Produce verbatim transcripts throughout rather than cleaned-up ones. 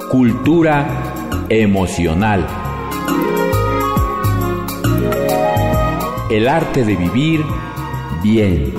Cultura emocional. El arte de vivir bien.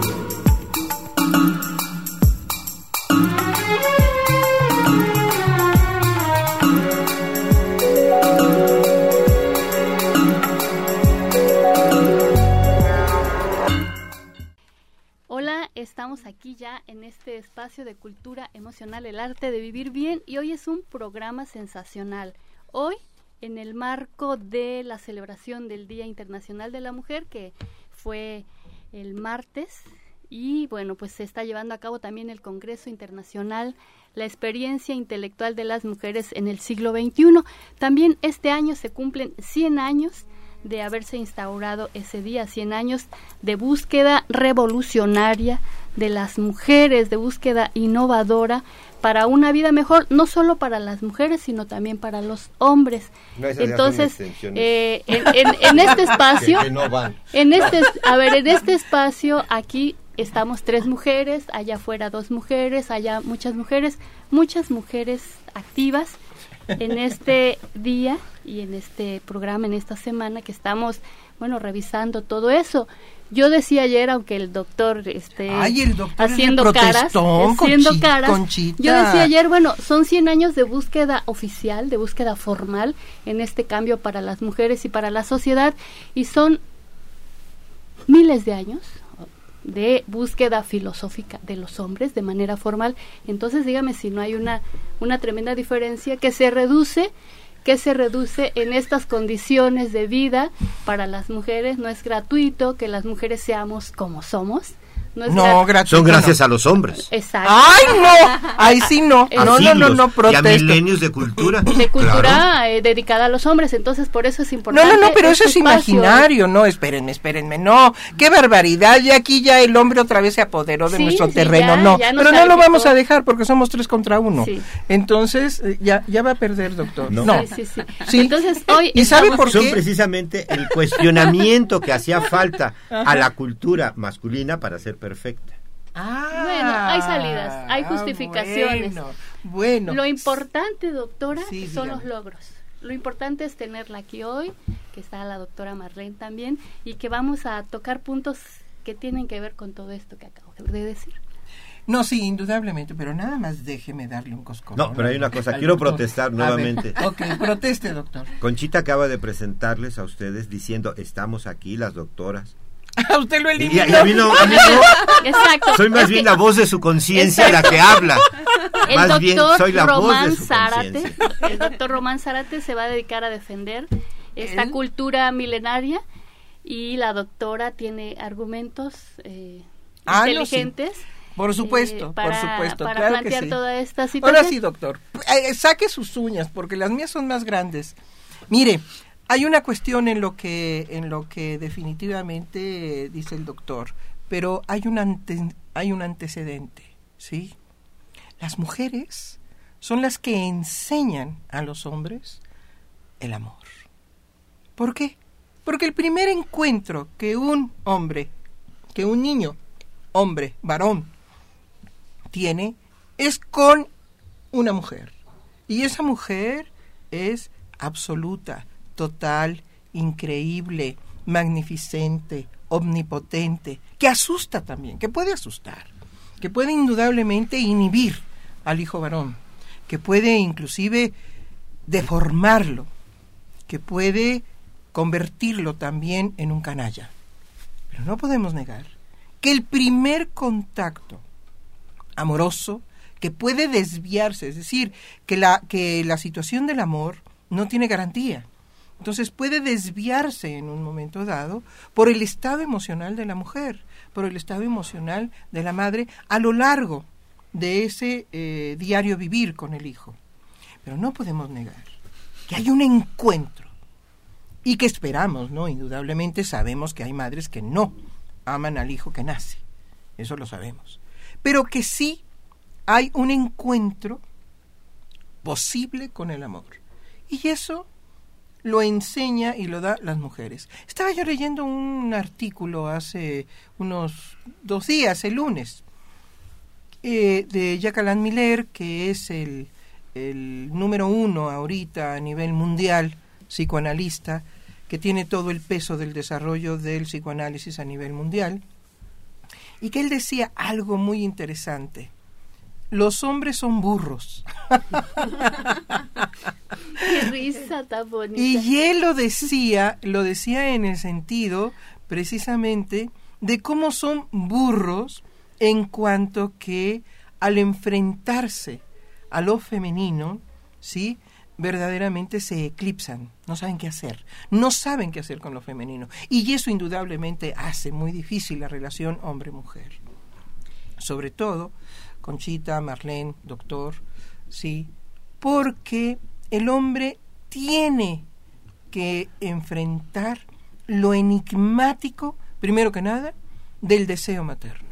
Estamos aquí ya en este espacio de cultura emocional, el arte de vivir bien, y hoy es un programa sensacional. Hoy, en el marco de la celebración del Día Internacional de la Mujer, que fue el martes, y bueno, pues se está llevando a cabo también el Congreso Internacional, la experiencia intelectual de las mujeres en el siglo veintiuno. También este año se cumplen cien años de haberse instaurado ese día, cien años de búsqueda revolucionaria de las mujeres, de búsqueda innovadora para una vida mejor, no solo para las mujeres, sino también para los hombres. No, Entonces, eh, en, en, en este espacio, que, que no van. en este, a ver, en este espacio aquí estamos tres mujeres, allá afuera dos mujeres, allá muchas mujeres, muchas mujeres activas en este día y en este programa, en esta semana que estamos, bueno, revisando todo eso. Yo decía ayer, aunque el doctor esté Ay, el doctor haciendo caras, haciendo Conchi, caras, Conchita. yo decía ayer, bueno, son cien años de búsqueda oficial, de búsqueda formal en este cambio para las mujeres y para la sociedad, y son miles de años de búsqueda filosófica de los hombres de manera formal. Entonces dígame si no hay una una tremenda diferencia que se reduce que se reduce en estas condiciones de vida para las mujeres. No es gratuito que las mujeres seamos como somos. No, es no grat- gratuito. Son gracias no. a los hombres. Exacto. ¡Ay, no! Ahí sí no. A No, no, no, siglos no, protesto. Y a milenios de cultura. De cultura Claro. eh, dedicada a los hombres, entonces por eso es importante. No, no, no, pero eso este es espacio. imaginario, no, espérenme, espérenme, no, qué barbaridad, ya aquí ya el hombre otra vez se apoderó de Sí, nuestro sí, terreno, ya, no, ya nos pero no lo calificó. vamos a dejar porque somos tres contra uno, Sí. entonces eh, ya ya va a perder, doctor, No. no, Sí, sí, sí. Sí. Entonces hoy ¿Y sabe estamos- por Son qué? precisamente el cuestionamiento que hacía falta a la cultura masculina para ser perfecta. Ah, Bueno, hay salidas, hay justificaciones. Bueno, bueno. Lo importante, doctora, Sí, son dígame. los logros. Lo importante es tenerla aquí hoy, que está la doctora Marlene también, y que vamos a tocar puntos que tienen que ver con todo esto que acabo de decir. No, sí, indudablemente, pero nada más déjeme darle un coscorrón. No, pero hay una cosa, al quiero doctor. protestar A ver, nuevamente. ok, proteste, doctor. Conchita acaba de presentarles a ustedes diciendo, estamos aquí las doctoras. A usted lo Y, eliminó. y a mí no, a mí no. Exacto. Soy más Es bien que la voz de su conciencia la que habla. el Más doctor bien soy la voz Román de su Zárate, conciencia. el doctor Román Zárate se va a dedicar a defender esta ¿Él? cultura milenaria, y la doctora tiene argumentos eh, Ah, no, inteligentes. sí. Por supuesto, eh, para, por supuesto, para claro plantear que sí. toda esta situación. Ahora sí, doctor, eh, saque sus uñas porque las mías son más grandes. Mire, hay una cuestión en lo que en lo que definitivamente eh, dice el doctor, pero hay un ante, hay un antecedente, ¿sí? Las mujeres son las que enseñan a los hombres el amor. ¿Por qué? Porque el primer encuentro que un hombre, que un niño, hombre, varón, tiene es con una mujer. Y esa mujer es absoluta, total, increíble, magnificente, omnipotente, que asusta también, que puede asustar, que puede indudablemente inhibir al hijo varón, que puede inclusive deformarlo, que puede convertirlo también en un canalla. Pero no podemos negar que el primer contacto amoroso, que puede desviarse, es decir, que la, que la situación del amor no tiene garantía. Entonces puede desviarse en un momento dado por el estado emocional de la mujer, por el estado emocional de la madre a lo largo de ese eh, diario vivir con el hijo. Pero no podemos negar que hay un encuentro y que esperamos, ¿no? Indudablemente sabemos que hay madres que no aman al hijo que nace, eso lo sabemos, pero que sí hay un encuentro posible con el amor, y eso lo enseña y lo da las mujeres. Estaba yo leyendo un artículo hace unos dos días, el lunes, eh, de Jacques Alain Miller, que es el, el número uno ahorita a nivel mundial, psicoanalista, que tiene todo el peso del desarrollo del psicoanálisis a nivel mundial, y que él decía algo muy interesante: los hombres son burros. Qué risa tan bonita. Y él lo decía, lo decía en el sentido precisamente de cómo son burros en cuanto que al enfrentarse a lo femenino, ¿sí?, verdaderamente se eclipsan, no saben qué hacer, no saben qué hacer con lo femenino, y eso indudablemente hace muy difícil la relación hombre-mujer. Sobre todo Conchita, Marlene, doctor, sí, porque el hombre tiene que enfrentar lo enigmático, primero que nada, del deseo materno.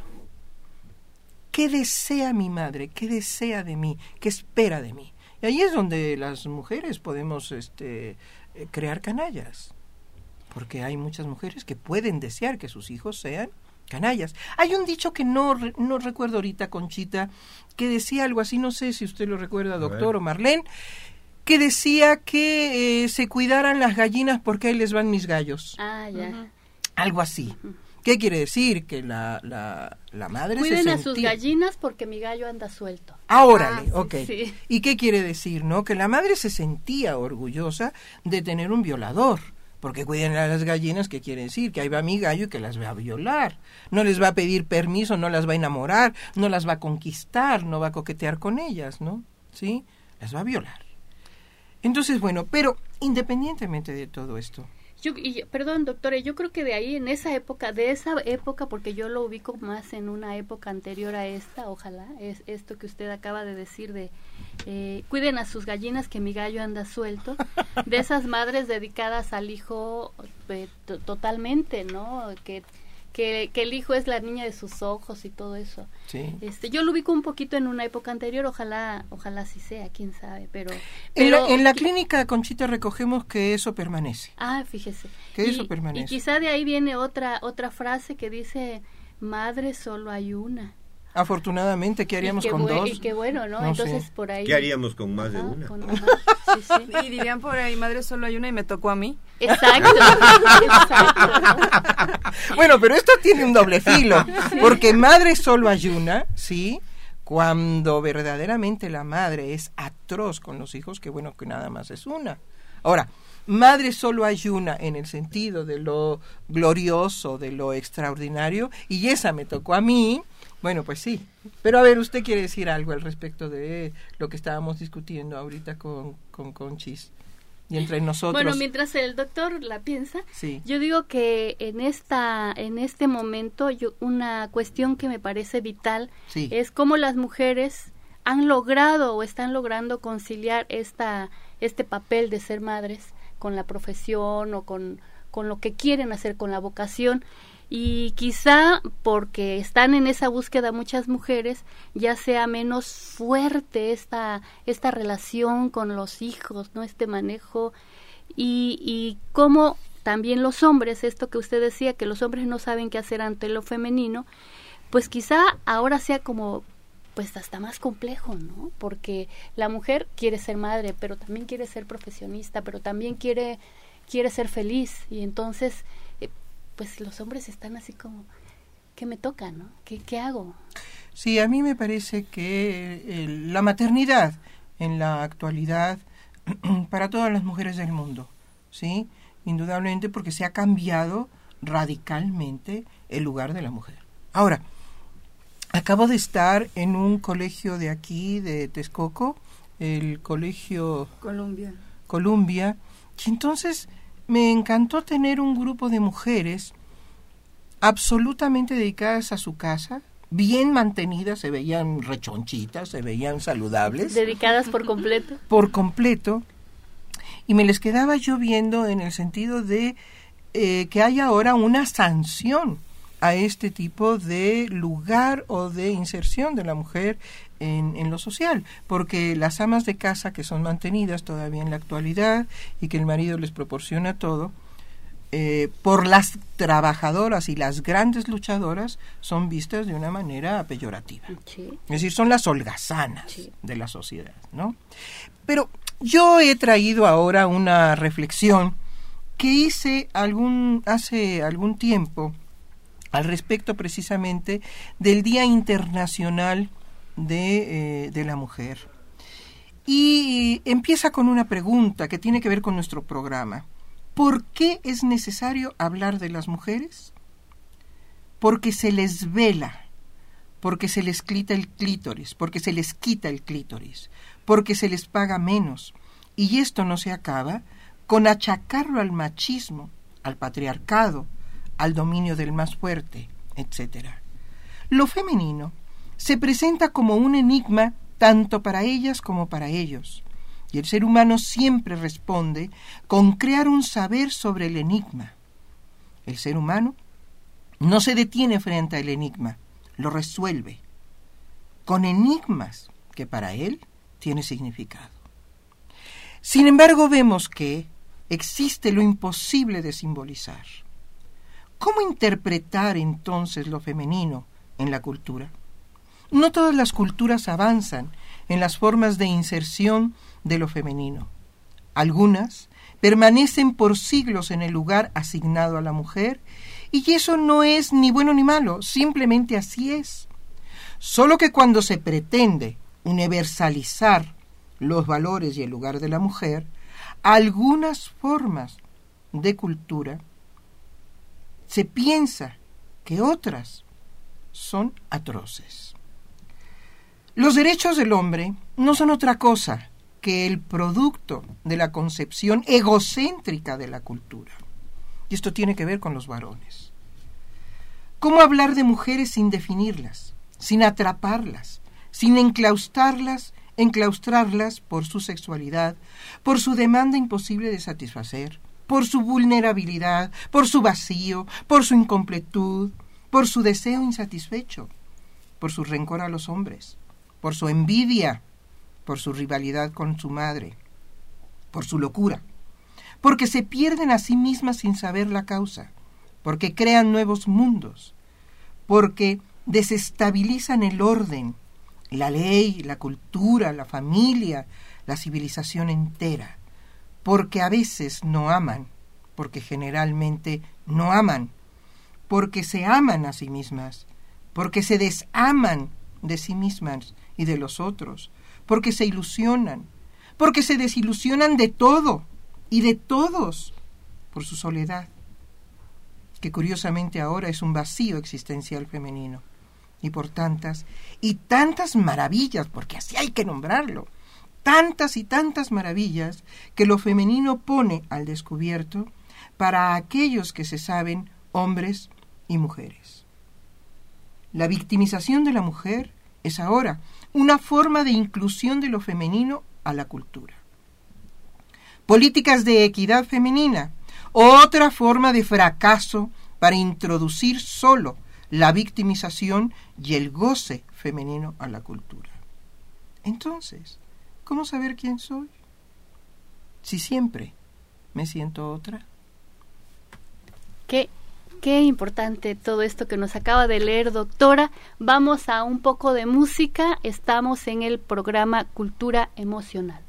¿Qué desea mi madre? ¿Qué desea de mí? ¿Qué espera de mí? Y ahí es donde las mujeres podemos este, crear canallas, porque hay muchas mujeres que pueden desear que sus hijos sean canallas. Hay un dicho que no, no recuerdo ahorita, Conchita, que decía algo así, no sé si usted lo recuerda, doctor o Marlene, que decía que eh, se cuidaran las gallinas porque ahí les van mis gallos. Ah, ya. Uh-huh. Algo así. Uh-huh. ¿Qué quiere decir? Que la, la, la madre Cuiden se sentía... a sus gallinas porque mi gallo anda suelto. Ah, órale, ah, ok. Sí, sí. ¿Y qué quiere decir, no? Que la madre se sentía orgullosa de tener un violador. Porque cuiden a las gallinas, ¿qué quiere decir? Que ahí va mi gallo y que las va a violar. No les va a pedir permiso, no las va a enamorar, no las va a conquistar, no va a coquetear con ellas, ¿no? ¿Sí? Las va a violar. Entonces, bueno, pero independientemente de todo esto... Yo, y, perdón, doctora, yo creo que de ahí, en esa época, de esa época, porque yo lo ubico más en una época anterior a esta, ojalá, es esto que usted acaba de decir de eh, cuiden a sus gallinas que mi gallo anda suelto, de esas madres dedicadas al hijo eh, to- totalmente, ¿no? Que, que, que el hijo es la niña de sus ojos y todo eso. Sí. Este, yo lo ubico un poquito en una época anterior, ojalá, ojalá sí sea, quién sabe, pero... En, pero la, en la clínica, Conchita, recogemos que eso permanece. Ah, fíjese. Que y, eso permanece. Y quizá de ahí viene otra otra frase que dice, madre solo hay una. Afortunadamente, ¿qué haríamos con bu- dos? Y qué bueno, ¿no? No Entonces, sé. por ahí... ¿Qué haríamos con más de Ajá, una? con- ajá, sí, sí. Y dirían por ahí, madre solo hay una y me tocó a mí. Exacto, exacto, ¿no? Bueno, pero esto tiene un doble filo, porque madre solo hay una, ¿sí? Cuando verdaderamente la madre es atroz con los hijos, que bueno que nada más es una. Ahora, madre solo hay una en el sentido de lo glorioso, de lo extraordinario, y esa me tocó a mí, bueno, pues sí. Pero a ver, ¿usted quiere decir algo al respecto de lo que estábamos discutiendo ahorita con, con Conchis? Y entre nosotros... Bueno, mientras el doctor la piensa, sí. yo digo que en esta en este momento yo, una cuestión que me parece vital Sí. es cómo las mujeres han logrado o están logrando conciliar esta este papel de ser madres con la profesión o con, con lo que quieren hacer, con la vocación. Y quizá porque están en esa búsqueda muchas mujeres, ya sea menos fuerte esta esta relación con los hijos, ¿no? Este manejo y, y cómo también los hombres, esto que usted decía, que los hombres no saben qué hacer ante lo femenino, pues quizá ahora sea como pues hasta más complejo, ¿no? Porque la mujer quiere ser madre, pero también quiere ser profesionista, pero también quiere quiere ser feliz y entonces pues los hombres están así como, ¿qué me toca, no? ¿Qué, qué hago? Sí, a mí me parece que eh, la maternidad en la actualidad para todas las mujeres del mundo, ¿sí? Indudablemente porque se ha cambiado radicalmente el lugar de la mujer. Ahora, acabo de estar en un colegio de aquí, de Texcoco, el colegio Columbia. Columbia, y entonces me encantó tener un grupo de mujeres absolutamente dedicadas a su casa, bien mantenidas, se veían rechonchitas, se veían saludables. Dedicadas por completo. Por completo. Y me les quedaba yo viendo en el sentido de eh, que hay ahora una sanción a este tipo de lugar o de inserción de la mujer en, en lo social, porque las amas de casa que son mantenidas todavía en la actualidad y que el marido les proporciona todo, eh, por las trabajadoras y las grandes luchadoras son vistas de una manera peyorativa. Sí. Es decir, son las holgazanas Sí. de la sociedad, ¿no? Pero yo he traído ahora una reflexión que hice algún, hace algún tiempo al respecto precisamente del Día Internacional de, eh, de la Mujer. Y empieza con una pregunta que tiene que ver con nuestro programa. ¿Por qué es necesario hablar de las mujeres? Porque se les vela, porque se les quita el clítoris, porque se les quita el clítoris, porque se les paga menos. Y esto no se acaba con achacarlo al machismo, al patriarcado, al dominio del más fuerte, etcétera. Lo femenino se presenta como un enigma tanto para ellas como para ellos. Y el ser humano siempre responde con crear un saber sobre el enigma. El ser humano no se detiene frente al enigma, lo resuelve con enigmas que para él tiene significado. Sin embargo, vemos que existe lo imposible de simbolizar. ¿Cómo interpretar entonces lo femenino en la cultura? No todas las culturas avanzan en las formas de inserción de lo femenino. Algunas permanecen por siglos en el lugar asignado a la mujer, y eso no es ni bueno ni malo, simplemente así es. Solo que cuando se pretende universalizar los valores y el lugar de la mujer, algunas formas de cultura se piensa que otras son atroces. Los derechos del hombre no son otra cosa que el producto de la concepción egocéntrica de la cultura. Y esto tiene que ver con los varones. ¿Cómo hablar de mujeres sin definirlas, sin atraparlas, sin enclaustrarlas, enclaustrarlas por su sexualidad, por su demanda imposible de satisfacer, por su vulnerabilidad, por su vacío, por su incompletud, por su deseo insatisfecho, por su rencor a los hombres, por su envidia, por su rivalidad con su madre, por su locura, porque se pierden a sí mismas sin saber la causa, porque crean nuevos mundos, porque desestabilizan el orden, la ley, la cultura, la familia, la civilización entera, porque a veces no aman, porque generalmente no aman, porque se aman a sí mismas, porque se desaman de sí mismas y de los otros, porque se ilusionan, porque se desilusionan de todo y de todos por su soledad, que curiosamente ahora es un vacío existencial femenino, y por tantas y tantas maravillas, porque así hay que nombrarlo, tantas y tantas maravillas que lo femenino pone al descubierto para aquellos que se saben hombres y mujeres. La victimización de la mujer es ahora una forma de inclusión de lo femenino a la cultura. Políticas de equidad femenina, otra forma de fracaso para introducir solo la victimización y el goce femenino a la cultura. Entonces, ¿cómo saber quién soy? Si siempre me siento otra. Qué, qué importante todo esto que nos acaba de leer, doctora. Vamos a un poco de música. Estamos en el programa Cultura Emocional.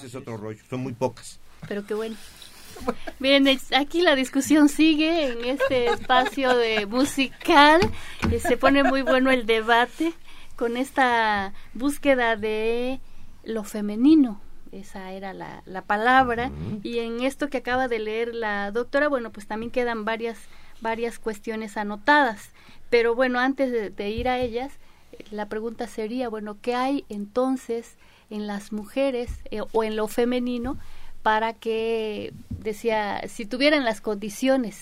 es otro rollo, son muy pocas. Pero qué bueno. Bien, aquí la discusión sigue en este espacio de musical, eh, se pone muy bueno el debate con esta búsqueda de lo femenino, esa era la, la palabra, uh-huh. Y en esto que acaba de leer la doctora, bueno, pues también quedan varias, varias cuestiones anotadas, pero bueno, antes de, de ir a ellas, la pregunta sería, bueno, ¿qué hay entonces en las mujeres eh, o en lo femenino para que, decía, si tuvieran las condiciones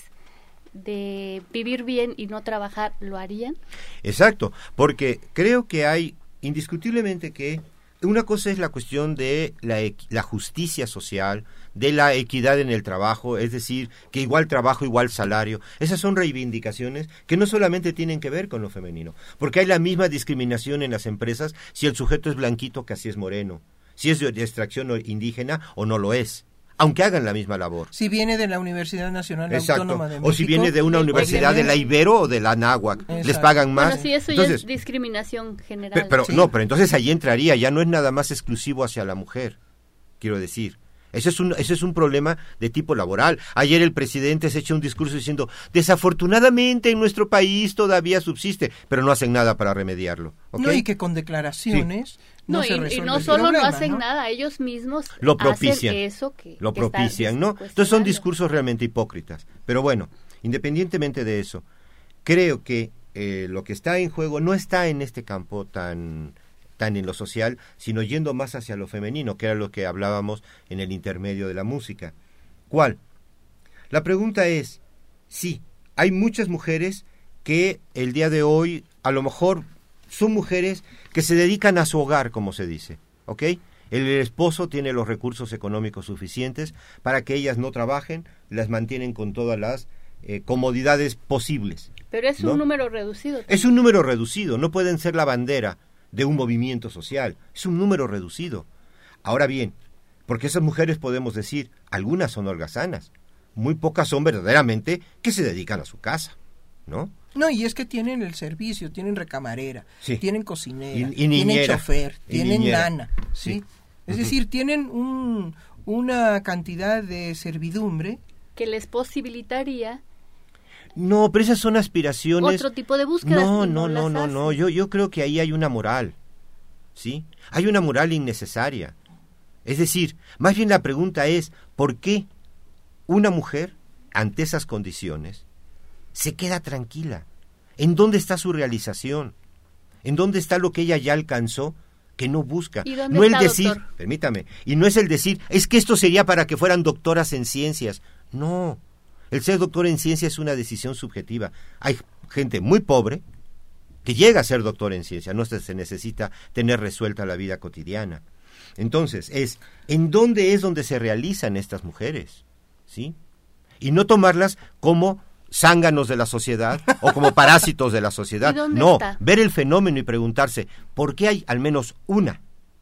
de vivir bien y no trabajar, ¿lo harían? Exacto, porque creo que hay indiscutiblemente que una cosa es la cuestión de la, la justicia social, de la equidad en el trabajo, es decir, que igual trabajo, igual salario. Esas son reivindicaciones que no solamente tienen que ver con lo femenino, porque hay la misma discriminación en las empresas si el sujeto es blanquito que así es moreno, si es de extracción indígena o no lo es, aunque hagan la misma labor. Si viene de la Universidad Nacional Exacto. Autónoma de México. O si viene de una universidad de la Ibero o de la Anáhuac, les pagan más. Bueno, sí, eso entonces, ya es discriminación general. Pero, pero sí. no, pero entonces ahí entraría, ya no es nada más exclusivo hacia la mujer, quiero decir. Ese es un ese es un problema de tipo laboral. Ayer el presidente se echa un discurso diciendo, desafortunadamente en nuestro país todavía subsiste, pero no hacen nada para remediarlo. ¿Okay? No, y que con declaraciones sí. no, no se y, resuelve y no el solo problema, no hacen ¿no? nada, ellos mismos lo propician, hacen eso que lo que propician, ¿no? Entonces son discursos realmente hipócritas. Pero bueno, independientemente de eso, creo que eh, lo que está en juego no está en este campo tan tan en lo social, sino yendo más hacia lo femenino, que era lo que hablábamos en el intermedio de la música. ¿Cuál? La pregunta es, sí, hay muchas mujeres que el día de hoy, a lo mejor, son mujeres que se dedican a su hogar, como se dice, ¿ok? El esposo tiene los recursos económicos suficientes para que ellas no trabajen, las mantienen con todas las eh, comodidades posibles. Pero es ¿no? un número reducido. Es un número reducido, no pueden ser la bandera de un movimiento social, es un número reducido. Ahora bien, porque esas mujeres podemos decir, algunas son holgazanas, muy pocas son verdaderamente que se dedican a su casa, ¿no? No, y es que tienen el servicio, tienen recamarera, sí. tienen cocinera, y, y niñera, tienen chofer, y tienen niñera. nana, ¿sí? sí. Es uh-huh. decir, tienen un, una cantidad de servidumbre que les posibilitaría No, pero esas son aspiraciones. Otro tipo de búsquedas. No, no, no, no, no, no. Yo, yo creo que ahí hay una moral, ¿sí? Hay una moral innecesaria. Es decir, más bien la pregunta es, ¿por qué una mujer, ante esas condiciones, se queda tranquila? ¿En dónde está su realización? ¿En dónde está lo que ella ya alcanzó que no busca? ¿Y dónde no está, el decir, doctor? Permítame, y no es el decir, es que esto sería para que fueran doctoras en ciencias. No, el ser doctor en ciencia es una decisión subjetiva. Hay gente muy pobre que llega a ser doctor en ciencia, no se necesita tener resuelta la vida cotidiana. Entonces, es ¿en dónde es donde se realizan estas mujeres? ¿Sí? Y no tomarlas como zánganos de la sociedad o como parásitos de la sociedad. No, está? Ver el fenómeno y preguntarse, ¿por qué hay al menos una,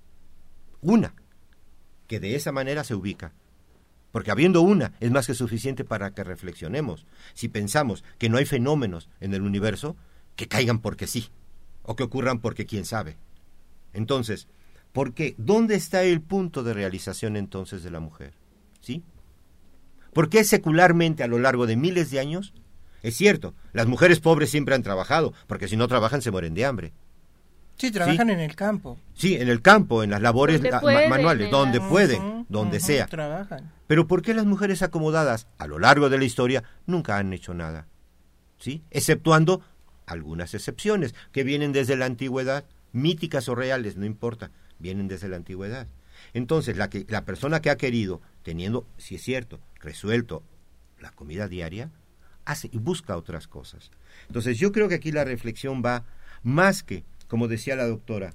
una, que de esa manera se ubica? Porque habiendo una es más que suficiente para que reflexionemos. Si pensamos que no hay fenómenos en el universo, que caigan porque sí, o que ocurran porque quién sabe. Entonces, ¿por qué? ¿Dónde está el punto de realización entonces de la mujer? ¿Sí? ¿Por qué secularmente a lo largo de miles de años? Es cierto, las mujeres pobres siempre han trabajado, porque si no trabajan se mueren de hambre. Sí, trabajan ¿Sí? en el campo. Sí, en el campo, en las labores donde la, pueden, manuales, donde la... pueden, uh-huh, donde uh-huh, sea. Trabajan. Pero ¿por qué las mujeres acomodadas a lo largo de la historia nunca han hecho nada? ¿Sí? Exceptuando algunas excepciones que vienen desde la antigüedad, míticas o reales, no importa, vienen desde la antigüedad. Entonces, la, que, la persona que ha querido, teniendo, si es cierto, resuelto la comida diaria, hace y busca otras cosas. Entonces, yo creo que aquí la reflexión va más que, como decía la doctora,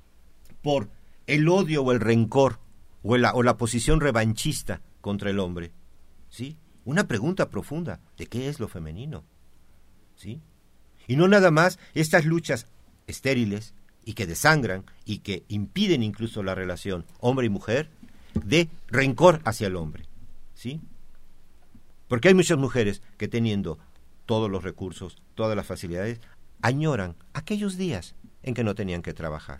por el odio o el rencor o la, o la posición revanchista contra el hombre, ¿sí? Una pregunta profunda, ¿de qué es lo femenino? ¿Sí? Y no nada más estas luchas estériles y que desangran y que impiden incluso la relación hombre y mujer de rencor hacia el hombre, ¿sí? Porque hay muchas mujeres que teniendo todos los recursos, todas las facilidades, añoran aquellos días en que no tenían que trabajar.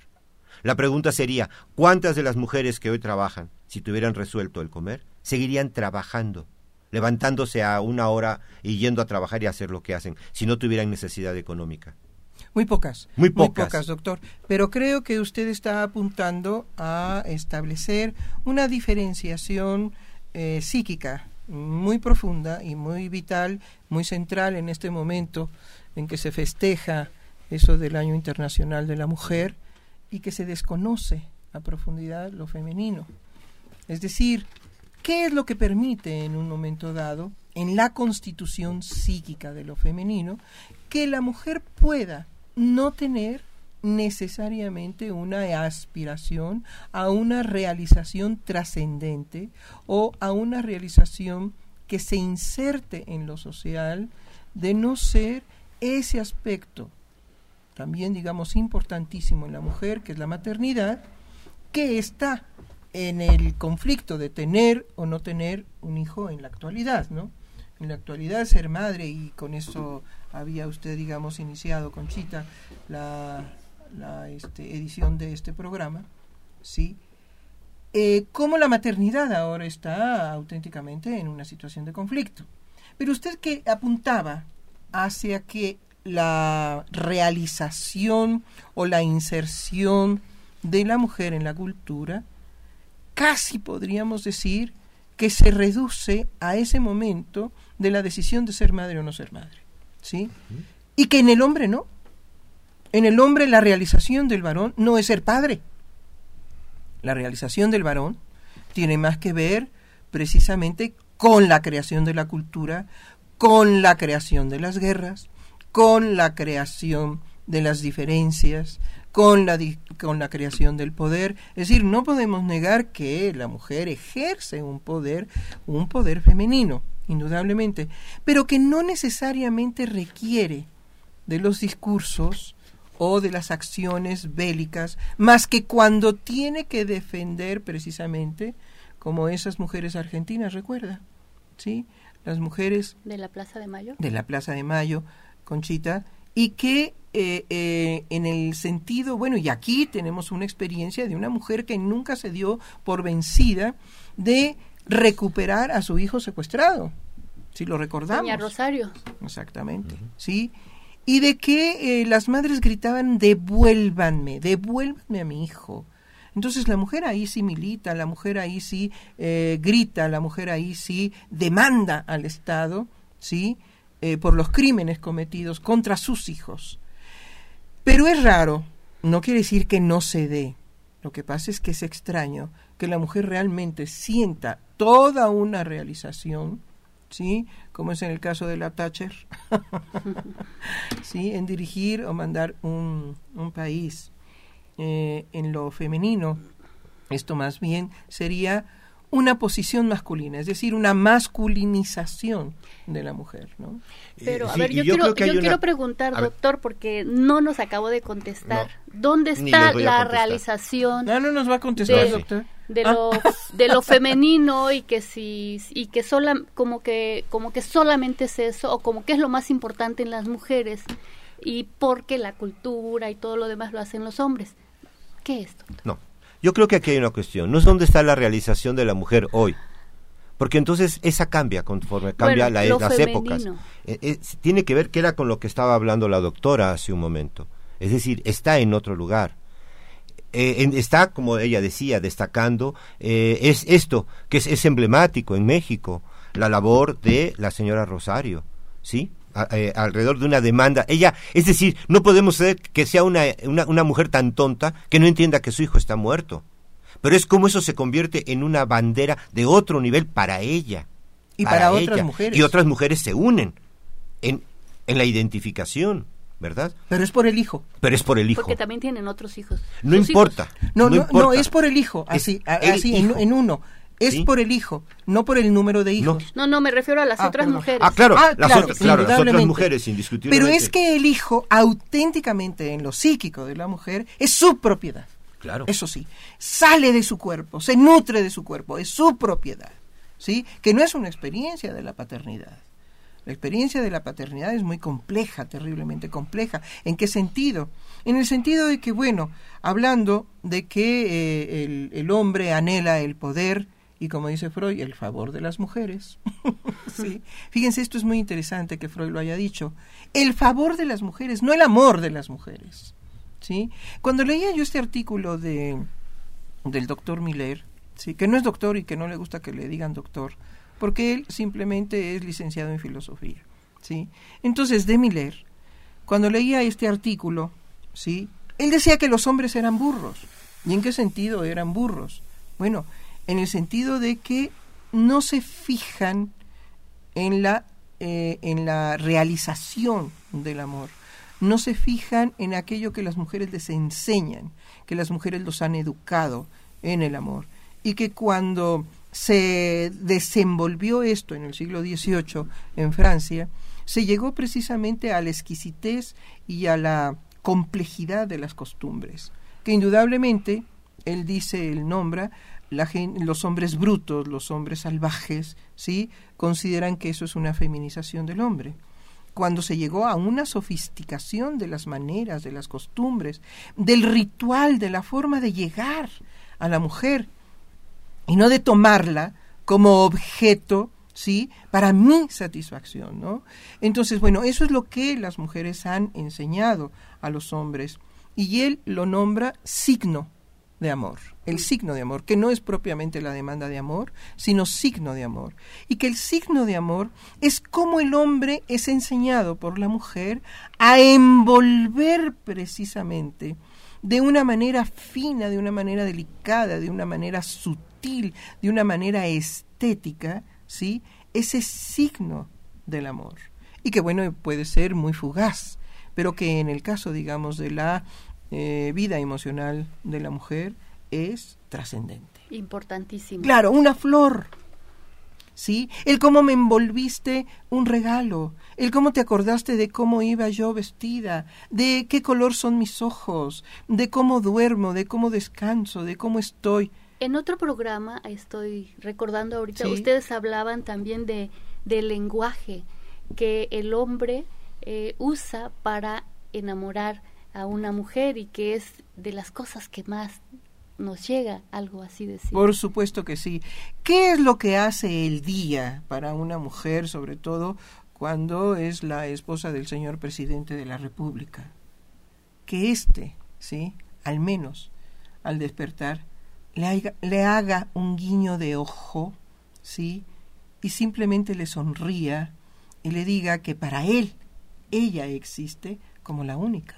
La pregunta sería, ¿cuántas de las mujeres que hoy trabajan, si tuvieran resuelto el comer, seguirían trabajando, levantándose a una hora y yendo a trabajar y a hacer lo que hacen, si no tuvieran necesidad económica? Muy pocas, muy pocas, muy pocas, doctor. Pero creo que usted está apuntando a establecer una diferenciación eh, psíquica muy profunda y muy vital, muy central en este momento en que se festeja eso del Año Internacional de la Mujer y que se desconoce a profundidad lo femenino. Es decir, ¿qué es lo que permite en un momento dado, en la constitución psíquica de lo femenino, que la mujer pueda no tener necesariamente una aspiración a una realización trascendente o a una realización que se inserte en lo social, de no ser ese aspecto también, digamos, importantísimo en la mujer, que es la maternidad, que está en el conflicto de tener o no tener un hijo en la actualidad, ¿no? En la actualidad ser madre, y con eso había usted, digamos, iniciado, Conchita, la, la este, edición de este programa, ¿sí? Eh, cómo la maternidad ahora está auténticamente en una situación de conflicto. Pero usted que apuntaba hacia que la realización o la inserción de la mujer en la cultura, casi podríamos decir que se reduce a ese momento de la decisión de ser madre o no ser madre, ¿sí? Uh-huh. Y que en el hombre no. En el hombre la realización del varón no es ser padre. La realización del varón tiene más que ver precisamente con la creación de la cultura, con la creación de las guerras, con la creación de las diferencias, con la, di- con la creación del poder. Es decir, no podemos negar que la mujer ejerce un poder, un poder femenino, indudablemente, pero que no necesariamente requiere de los discursos o de las acciones bélicas, más que cuando tiene que defender precisamente, como esas mujeres argentinas, recuerda, ¿sí? Las mujeres de la Plaza de Mayo. De la Plaza de Mayo, Conchita, y que eh, eh, en el sentido, bueno, y aquí tenemos una experiencia de una mujer que nunca se dio por vencida de recuperar a su hijo secuestrado, si lo recordamos. Doña Rosario. Exactamente, uh-huh. Sí, y de que eh, las madres gritaban, devuélvanme, devuélvanme a mi hijo. Entonces la mujer ahí sí milita, la mujer ahí sí eh, grita, la mujer ahí sí demanda al Estado, ¿sí?, Eh, por los crímenes cometidos contra sus hijos. Pero es raro, no quiere decir que no se dé. Lo que pasa es que es extraño que la mujer realmente sienta toda una realización, ¿sí? Como es en el caso de la Thatcher, ¿sí? En dirigir o mandar un, un país. Eh, en lo femenino, esto más bien sería una posición masculina, es decir, una masculinización de la mujer, ¿no? Pero, a sí, ver, yo, yo quiero, que yo una... quiero preguntar, a doctor, ver. porque no nos acabó de contestar. No, ¿Dónde está la realización? No, no nos va a contestar, de, doctor. De lo, ah. de lo femenino y que si y que sola, como que como que solamente es eso, o como que es lo más importante en las mujeres, y porque la cultura y todo lo demás lo hacen los hombres. ¿Qué es, doctor? No. Yo creo que aquí hay una cuestión, no es dónde está la realización de la mujer hoy, porque entonces esa cambia conforme cambia bueno, la, las femenino. épocas. Eh, eh, tiene que ver que era con lo que estaba hablando la doctora hace un momento, es decir, está en otro lugar. Eh, en, está, como ella decía, destacando, eh, es esto, que es, es emblemático en México, la labor de la señora Rosario, ¿sí?, Eh, alrededor de una demanda. Ella, es decir, no podemos ser que sea una, una, una mujer tan tonta que no entienda que su hijo está muerto. Pero es como eso se convierte en una bandera de otro nivel para ella. Y para, para otras mujeres. Y otras mujeres se unen en, en la identificación, ¿verdad? Pero es por el hijo. Pero es por el hijo. Porque también tienen otros hijos. No importa. No, no, no, importa. no, es por el hijo, así, es así el en, en uno. Es ¿sí? por el hijo, no por el número de hijos. No, no, me refiero a las ah, otras perdón. mujeres. Ah, claro, ah, las, claro, otras, claro las otras mujeres, indiscutiblemente. Pero es que el hijo, auténticamente en lo psíquico de la mujer, es su propiedad. Claro. Eso sí, sale de su cuerpo, se nutre de su cuerpo, es su propiedad. ¿Sí? Que no es una experiencia de la paternidad. La experiencia de la paternidad es muy compleja, terriblemente compleja. ¿En qué sentido? En el sentido de que, bueno, hablando de que eh, el, el hombre anhela el poder y, como dice Freud, el favor de las mujeres. ¿Sí? Fíjense, esto es muy interesante que Freud lo haya dicho. El favor de las mujeres, no el amor de las mujeres. ¿Sí? Cuando leía yo este artículo de del doctor Miller, ¿sí? Que no es doctor y que no le gusta que le digan doctor, porque él simplemente es licenciado en filosofía, ¿sí? Entonces, de Miller, cuando leía este artículo, ¿sí? Él decía que los hombres eran burros. ¿Y en qué sentido eran burros? Bueno, en el sentido de que no se fijan en la, eh, en la realización del amor. No se fijan en aquello que las mujeres les enseñan, que las mujeres los han educado en el amor. Y que cuando se desenvolvió esto en el siglo dieciocho en Francia, se llegó precisamente a la exquisitez y a la complejidad de las costumbres, que indudablemente, él dice, él nombra, la gente, los hombres brutos, los hombres salvajes, ¿sí? Consideran que eso es una feminización del hombre. Cuando se llegó a una sofisticación de las maneras, de las costumbres, del ritual, de la forma de llegar a la mujer, y no de tomarla como objeto, ¿sí? Para mi satisfacción, ¿no? Entonces, bueno, eso es lo que las mujeres han enseñado a los hombres, y él lo nombra signo de amor, el signo de amor, que no es propiamente la demanda de amor, sino signo de amor, y que el signo de amor es cómo el hombre es enseñado por la mujer a envolver precisamente de una manera fina, de una manera delicada, de una manera sutil, de una manera estética, ¿sí? Ese signo del amor, y que bueno, puede ser muy fugaz, pero que en el caso, digamos, de la Eh, vida emocional de la mujer es trascendente. Importantísimo. Claro, una flor, ¿sí? El cómo me envolviste un regalo, el cómo te acordaste de cómo iba yo vestida, de qué color son mis ojos, de cómo duermo, de cómo descanso, de cómo estoy. En otro programa, estoy recordando ahorita, ¿sí? Ustedes hablaban también de del lenguaje que el hombre eh, usa para enamorar a una mujer, y que es de las cosas que más nos llega, algo así decir. Por supuesto que sí. ¿Qué es lo que hace el día para una mujer, sobre todo cuando es la esposa del señor presidente de la República? Que éste, ¿sí? Al menos al despertar, le haga, le haga un guiño de ojo, ¿sí? Y simplemente le sonría y le diga que para él, ella existe como la única.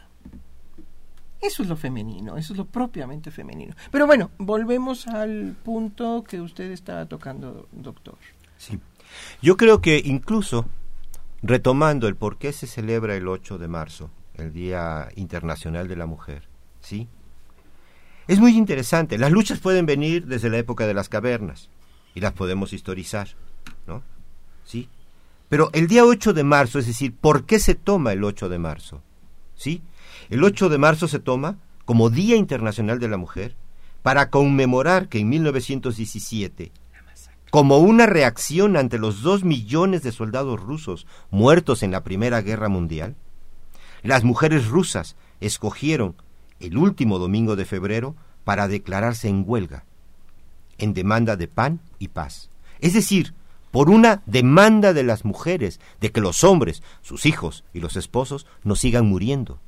Eso es lo femenino, eso es lo propiamente femenino. Pero bueno, volvemos al punto que usted estaba tocando, doctor. Sí. Yo creo que incluso, retomando el por qué se celebra el ocho de marzo, el Día Internacional de la Mujer, ¿sí? Es muy interesante. Las luchas pueden venir desde la época de las cavernas y las podemos historizar, ¿no? ¿Sí? Pero el día ocho de marzo, es decir, ¿por qué se toma el ocho de marzo? ¿Sí? El ocho de marzo se toma como Día Internacional de la Mujer para conmemorar que en mil novecientos diecisiete, como una reacción ante los dos millones de soldados rusos muertos en la Primera Guerra Mundial, las mujeres rusas escogieron el último domingo de febrero para declararse en huelga, en demanda de pan y paz. Es decir, por una demanda de las mujeres de que los hombres, sus hijos y los esposos no sigan muriendo.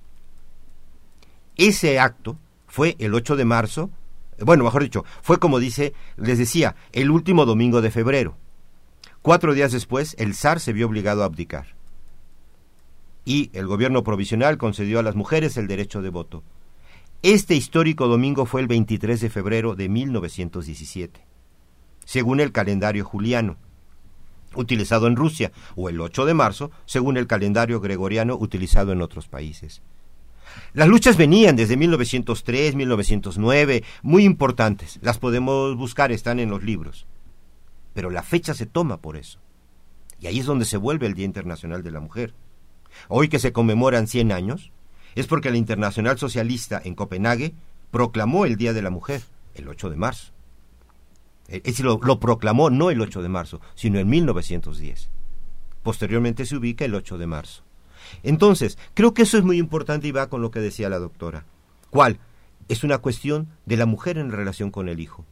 Ese acto fue el ocho de marzo, bueno, mejor dicho, fue como dice, les decía, el último domingo de febrero. Cuatro días después, el zar se vio obligado a abdicar. Y el gobierno provisional concedió a las mujeres el derecho de voto. Este histórico domingo fue el veintitrés de febrero de mil novecientos diecisiete, según el calendario juliano, utilizado en Rusia, o el ocho de marzo, según el calendario gregoriano utilizado en otros países. Las luchas venían desde mil novecientos tres, mil novecientos nueve, muy importantes. Las podemos buscar, están en los libros. Pero la fecha se toma por eso. Y ahí es donde se vuelve el Día Internacional de la Mujer. Hoy que se conmemoran cien años, es porque la Internacional Socialista en Copenhague proclamó el Día de la Mujer, el ocho de marzo. Es decir, lo, lo proclamó no el ocho de marzo, sino en mil novecientos diez. Posteriormente se ubica el ocho de marzo. Entonces, creo que eso es muy importante y va con lo que decía la doctora. ¿Cuál? Es una cuestión de la mujer en relación con el hijo.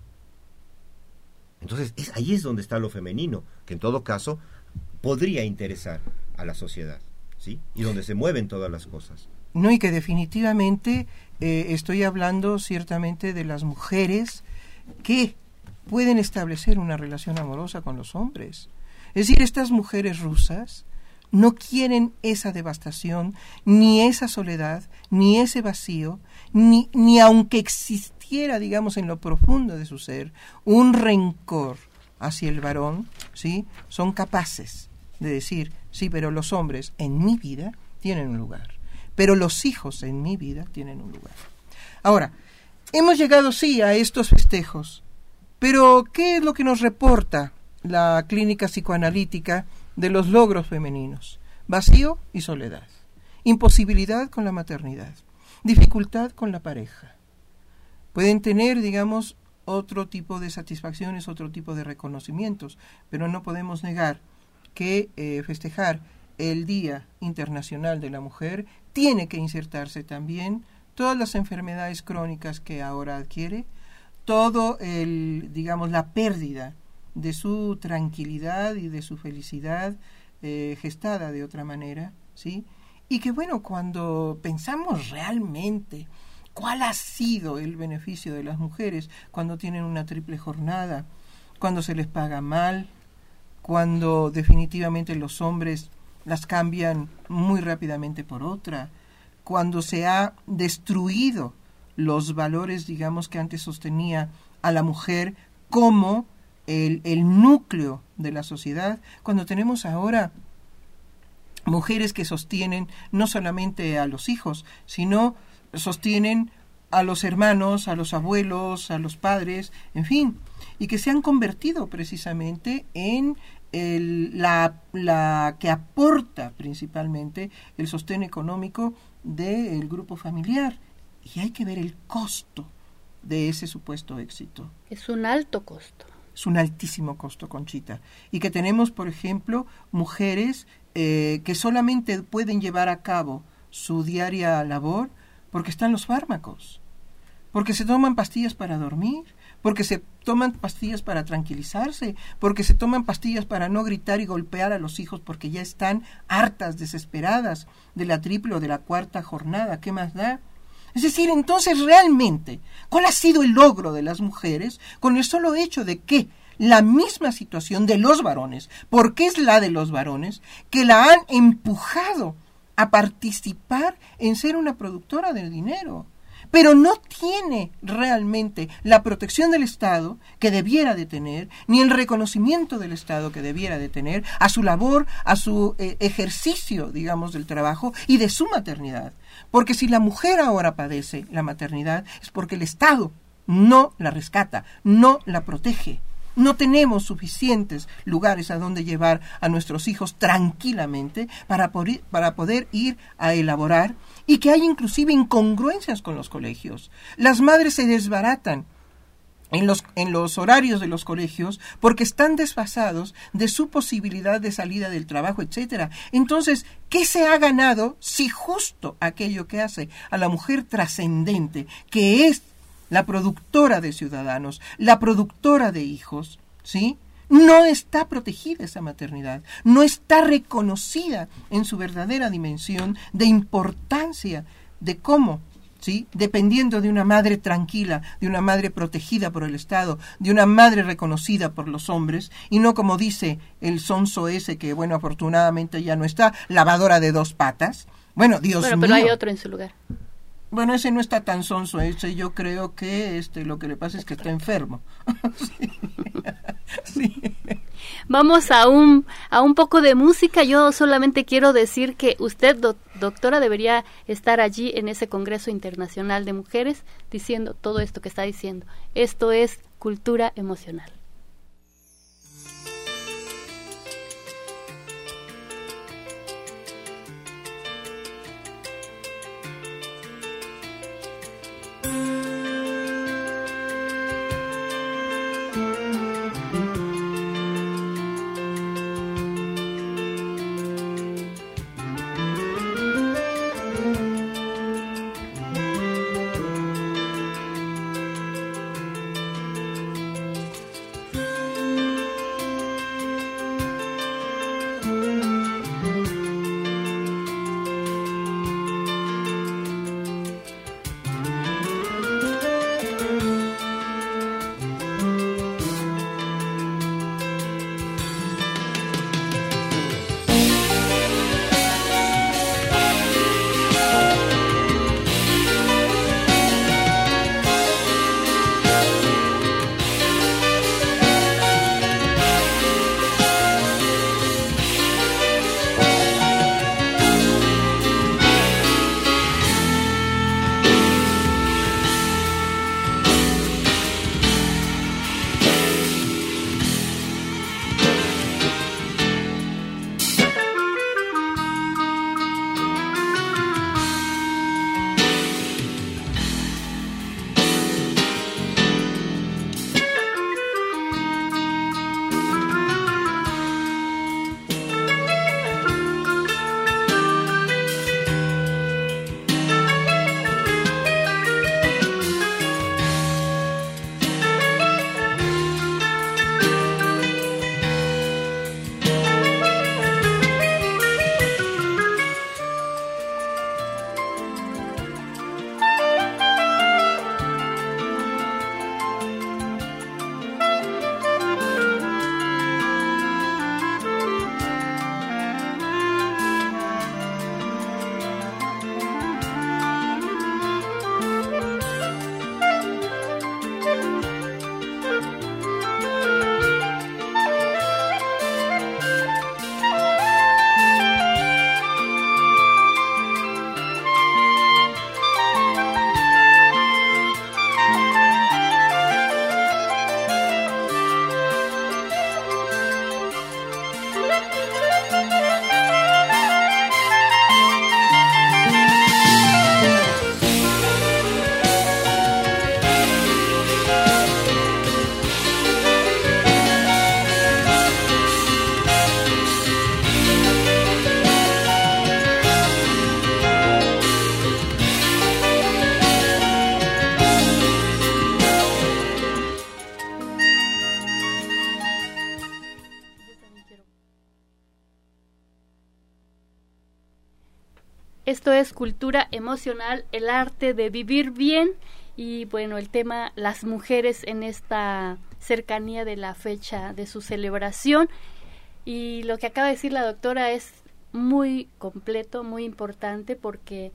Entonces, es, ahí es donde está lo femenino, que en todo caso podría interesar a la sociedad, ¿sí? Y donde se mueven todas las cosas. No, y que definitivamente eh, estoy hablando ciertamente de las mujeres que pueden establecer una relación amorosa con los hombres. Es decir, estas mujeres rusas no quieren esa devastación, ni esa soledad, ni ese vacío, ni, ni aunque existiera, digamos, en lo profundo de su ser, un rencor hacia el varón, ¿sí? Son capaces de decir, sí, pero los hombres en mi vida tienen un lugar, pero los hijos en mi vida tienen un lugar. Ahora, hemos llegado, sí, a estos festejos, pero ¿qué es lo que nos reporta la clínica psicoanalítica de los logros femeninos? Vacío y soledad, imposibilidad con la maternidad, dificultad con la pareja. Pueden tener, digamos, otro tipo de satisfacciones, otro tipo de reconocimientos, pero no podemos negar que eh, festejar el Día Internacional de la Mujer tiene que insertarse también todas las enfermedades crónicas que ahora adquiere, todo el, digamos, la pérdida de su tranquilidad y de su felicidad eh, gestada de otra manera, ¿sí? Y que, bueno, cuando pensamos realmente cuál ha sido el beneficio de las mujeres cuando tienen una triple jornada, cuando se les paga mal, cuando definitivamente los hombres las cambian muy rápidamente por otra, cuando se ha destruido los valores, digamos, que antes sostenía a la mujer como el, el núcleo de la sociedad, cuando tenemos ahora mujeres que sostienen no solamente a los hijos, sino sostienen a los hermanos, a los abuelos, a los padres, en fin, y que se han convertido precisamente en el, la, la que aporta principalmente el sostén económico del grupo familiar. Y hay que ver el costo de ese supuesto éxito. Es un alto costo. Es un altísimo costo, Conchita. Y que tenemos, por ejemplo, mujeres eh, que solamente pueden llevar a cabo su diaria labor porque están los fármacos, porque se toman pastillas para dormir, porque se toman pastillas para tranquilizarse, porque se toman pastillas para no gritar y golpear a los hijos porque ya están hartas, desesperadas de la triple o de la cuarta jornada. ¿Qué más da? Es decir, entonces realmente, ¿cuál ha sido el logro de las mujeres con el solo hecho de que la misma situación de los varones, porque es la de los varones, que la han empujado a participar en ser una productora del dinero, pero no tiene realmente la protección del Estado que debiera de tener, ni el reconocimiento del Estado que debiera de tener a su labor, a su eh, ejercicio, digamos, del trabajo y de su maternidad? Porque si la mujer ahora padece la maternidad es porque el Estado no la rescata, no la protege. No tenemos suficientes lugares a donde llevar a nuestros hijos tranquilamente para, por, para poder ir a elaborar, y que hay inclusive incongruencias con los colegios. Las madres se desbaratan en los, en los horarios de los colegios porque están desfasados de su posibilidad de salida del trabajo, etcétera. Entonces, ¿qué se ha ganado si justo aquello que hace a la mujer trascendente, que es la productora de ciudadanos, la productora de hijos, ¿sí?, no está protegida esa maternidad, no está reconocida en su verdadera dimensión de importancia de cómo, ¿sí?, dependiendo de una madre tranquila, de una madre protegida por el Estado, de una madre reconocida por los hombres, y no como dice el sonso ese que, bueno, afortunadamente ya no está, lavadora de dos patas. Bueno, Dios bueno, mío. Pero hay otro en su lugar. Bueno, ese no está tan sonso, ese yo creo que este lo que le pasa es que está enfermo. Sí. Sí. Vamos a un a un poco de música. Yo solamente quiero decir que usted, do, doctora, debería estar allí en ese Congreso Internacional de Mujeres diciendo todo esto que está diciendo. Esto es cultura emocional. Esto es Cultura Emocional, el arte de vivir bien. Y bueno, el tema las mujeres en esta cercanía de la fecha de su celebración. Y lo que acaba de decir la doctora es muy completo, muy importante, porque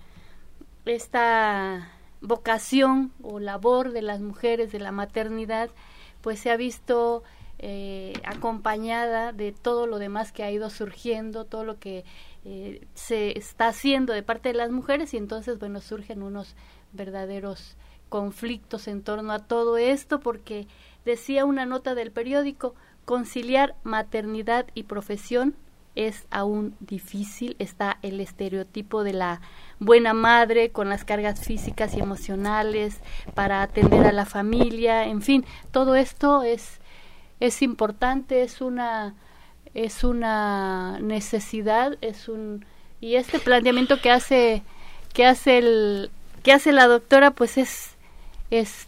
esta vocación o labor de las mujeres de la maternidad pues se ha visto eh, acompañada de todo lo demás que ha ido surgiendo, todo lo que eh, se está haciendo de parte de las mujeres, y entonces bueno, surgen unos verdaderos conflictos en torno a todo esto, porque decía una nota del periódico, conciliar maternidad y profesión es aún difícil. Está el estereotipo de la buena madre con las cargas físicas y emocionales para atender a la familia, en fin, todo esto es es importante, es una es una necesidad, es un y este planteamiento que hace que hace el que hace la doctora pues es es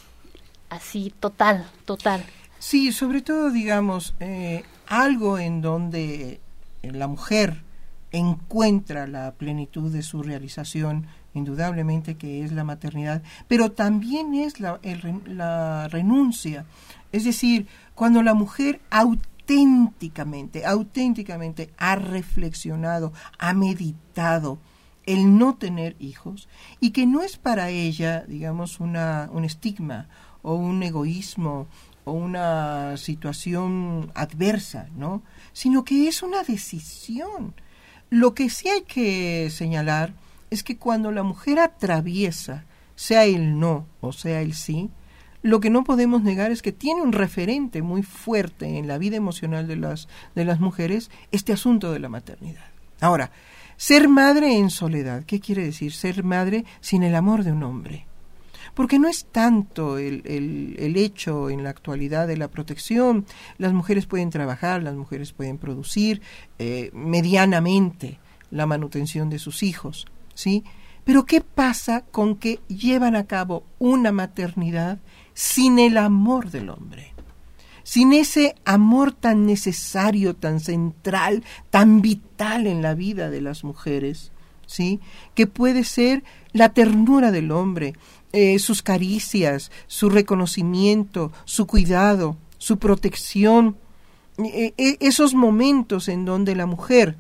así total, total. Sí, sobre todo, digamos, eh, algo en donde la mujer encuentra la plenitud de su realización, indudablemente que es la maternidad, pero también es la, el, la renuncia. Es decir, cuando la mujer auténticamente, auténticamente ha reflexionado, ha meditado el no tener hijos, y que no es para ella, digamos, una, un estigma o un egoísmo o una situación adversa, ¿no? Sino que es una decisión. Lo que sí hay que señalar es que cuando la mujer atraviesa, sea el no o sea el sí, lo que no podemos negar es que tiene un referente muy fuerte en la vida emocional de las, de las mujeres, este asunto de la maternidad. Ahora, ser madre en soledad, ¿qué quiere decir? Ser madre sin el amor de un hombre. Porque no es tanto el, el, el hecho en la actualidad de la protección. Las mujeres pueden trabajar, las mujeres pueden producir eh, medianamente la manutención de sus hijos, ¿sí? Pero ¿qué pasa con que llevan a cabo una maternidad sin el amor del hombre? Sin ese amor tan necesario, tan central, tan vital en la vida de las mujeres, ¿sí? Que puede ser la ternura del hombre, eh, sus caricias, su reconocimiento, su cuidado, su protección, eh, eh, esos momentos en donde la mujer,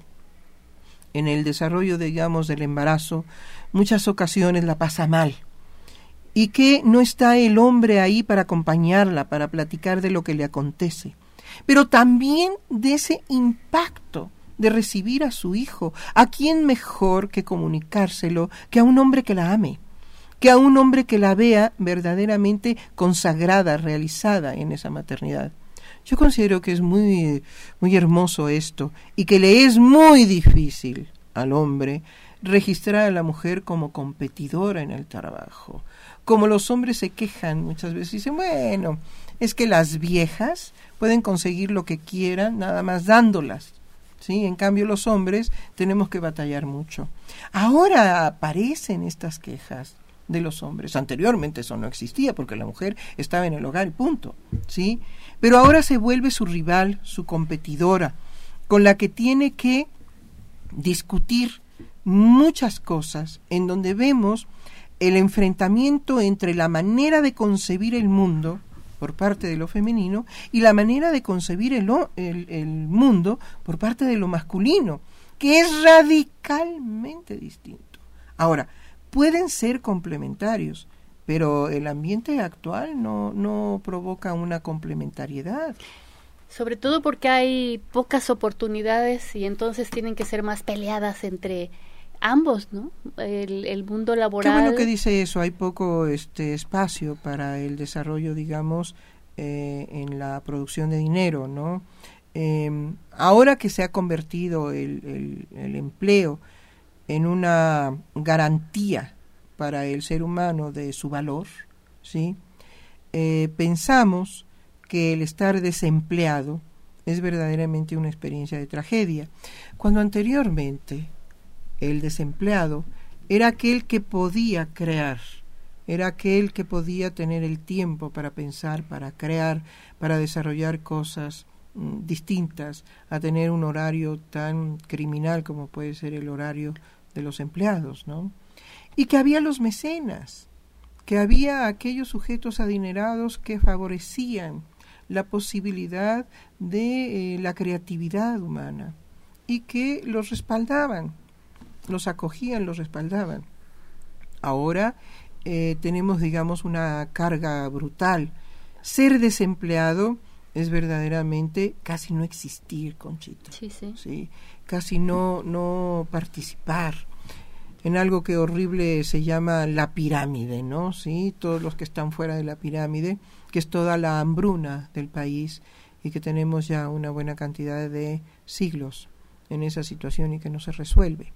en el desarrollo, digamos, del embarazo, muchas ocasiones la pasa mal, y que no está el hombre ahí para acompañarla, para platicar de lo que le acontece, pero también de ese impacto de recibir a su hijo. ¿A quién mejor que comunicárselo que a un hombre que la ame, que a un hombre que la vea verdaderamente consagrada, realizada en esa maternidad? Yo considero que es muy, muy hermoso esto, y que le es muy difícil al hombre registrar a la mujer como competidora en el trabajo. Como los hombres se quejan muchas veces, dicen, bueno, es que las viejas pueden conseguir lo que quieran nada más dándolas, ¿sí? En cambio los hombres tenemos que batallar mucho. Ahora aparecen estas quejas de los hombres. Anteriormente eso no existía porque la mujer estaba en el hogar y punto, ¿sí? Pero ahora se vuelve su rival, su competidora, con la que tiene que discutir muchas cosas, en donde vemos el enfrentamiento entre la manera de concebir el mundo por parte de lo femenino y la manera de concebir el, el, el mundo por parte de lo masculino, que es radicalmente distinto. Ahora, pueden ser complementarios, pero el ambiente actual no, no provoca una complementariedad. Sobre todo porque hay pocas oportunidades y entonces tienen que ser más peleadas entre ambos, ¿no? El, el mundo laboral. Qué bueno que dice eso, hay poco este espacio para el desarrollo, digamos, eh, en la producción de dinero, ¿no? Eh, ahora que se ha convertido el, el, el empleo en una garantía para el ser humano de su valor, ¿sí? Eh, pensamos que el estar desempleado es verdaderamente una experiencia de tragedia, cuando anteriormente el desempleado era aquel que podía crear, era aquel que podía tener el tiempo para pensar, para crear, para desarrollar cosas mm, distintas a tener un horario tan criminal como puede ser el horario de los empleados, ¿no? Y que había los mecenas, que había aquellos sujetos adinerados que favorecían la posibilidad de eh, la creatividad humana y que los respaldaban, los acogían, los respaldaban. Ahora eh, tenemos, digamos, una carga brutal. Ser desempleado es verdaderamente casi no existir, Conchita. Sí, sí. ¿Sí? Casi no, no participar en algo que horrible se llama la pirámide, ¿no? Sí, todos los que están fuera de la pirámide, que es toda la hambruna del país y que tenemos ya una buena cantidad de siglos en esa situación y que no se resuelve.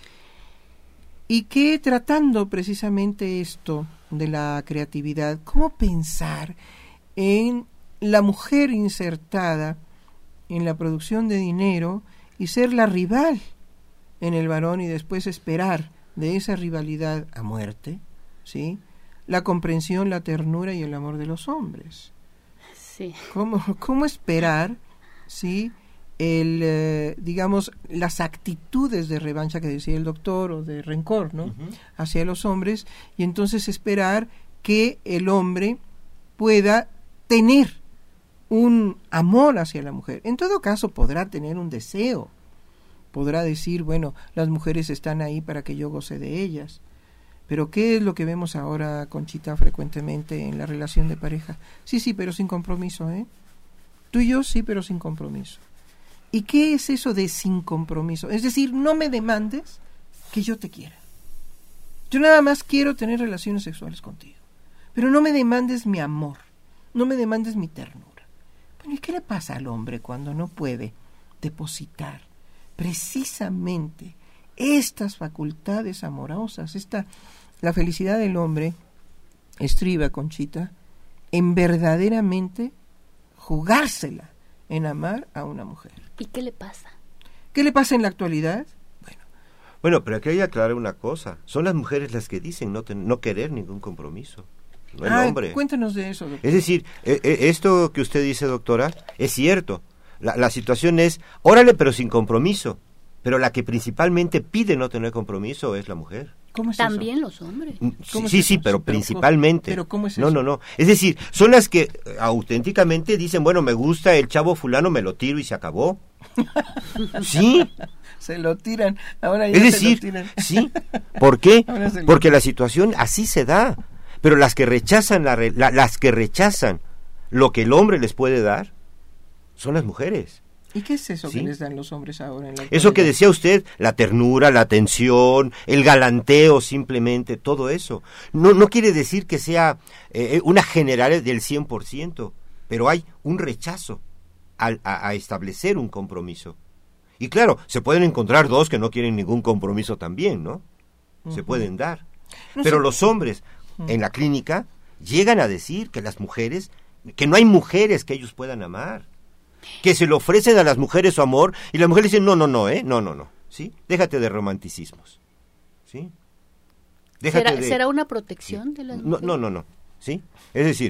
Y que tratando precisamente esto de la creatividad, ¿cómo pensar en la mujer insertada en la producción de dinero y ser la rival en el varón y después esperar de esa rivalidad a muerte, ¿sí?, la comprensión, la ternura y el amor de los hombres? Sí. ¿Cómo, cómo esperar, sí, el, eh, digamos, las actitudes de revancha que decía el doctor o de rencor, ¿no?, uh-huh, hacia los hombres, y entonces esperar que el hombre pueda tener un amor hacia la mujer? En todo caso podrá tener un deseo, podrá decir, bueno, las mujeres están ahí para que yo goce de ellas. Pero ¿qué es lo que vemos ahora, Conchita, frecuentemente en la relación de pareja? Sí, sí, pero sin compromiso, ¿eh? Tú y yo sí, pero sin compromiso. ¿Y qué es eso de sin compromiso? Es decir, no me demandes que yo te quiera. Yo nada más quiero tener relaciones sexuales contigo, pero no me demandes mi amor, no me demandes mi ternura. Bueno, ¿y qué le pasa al hombre cuando no puede depositar precisamente estas facultades amorosas? Esta, la felicidad del hombre estriba, Conchita, en verdaderamente jugársela en amar a una mujer. ¿Y qué le pasa? ¿Qué le pasa en la actualidad? Bueno, bueno, pero aquí hay que aclarar una cosa. Son las mujeres las que dicen no, ten, no querer ningún compromiso, no el ah, hombre. Cuéntanos de eso, doctor. Es decir, eh, eh, esto que usted dice, doctora, es cierto. La, la situación es, órale, pero sin compromiso. Pero la que principalmente pide no tener compromiso es la mujer. ¿Cómo es También eso? Los hombres. Sí, sí, sí, pero, pero principalmente. ¿Pero cómo es no, eso? no, no. Es decir, son las que auténticamente dicen, bueno, me gusta el chavo fulano, me lo tiro y se acabó. Sí. Se lo tiran, ahora ya es decir, se lo tiran. Sí. ¿Por qué? Lo... Porque la situación así se da. Pero las que rechazan la, la, las que rechazan lo que el hombre les puede dar son las mujeres. ¿Y qué es eso ¿Sí? que les dan los hombres ahora en la Eso que decía usted, la ternura, la atención, el galanteo simplemente, todo eso. No, no quiere decir que sea eh, una general del cien por ciento, pero hay un rechazo a, a, a establecer un compromiso. Y claro, se pueden encontrar dos que no quieren ningún compromiso también, ¿no? Se uh-huh. pueden dar. No pero sé. Los hombres uh-huh. en la clínica llegan a decir que las mujeres, que no hay mujeres que ellos puedan amar, que se le ofrecen a las mujeres su amor y las mujeres dicen no, no, no, ¿eh? No, no, no, ¿sí? Déjate de romanticismos, ¿sí? Déjate ¿Será, de... ¿Será una protección sí. de las mujeres? No, no, no, no, ¿sí? Es decir,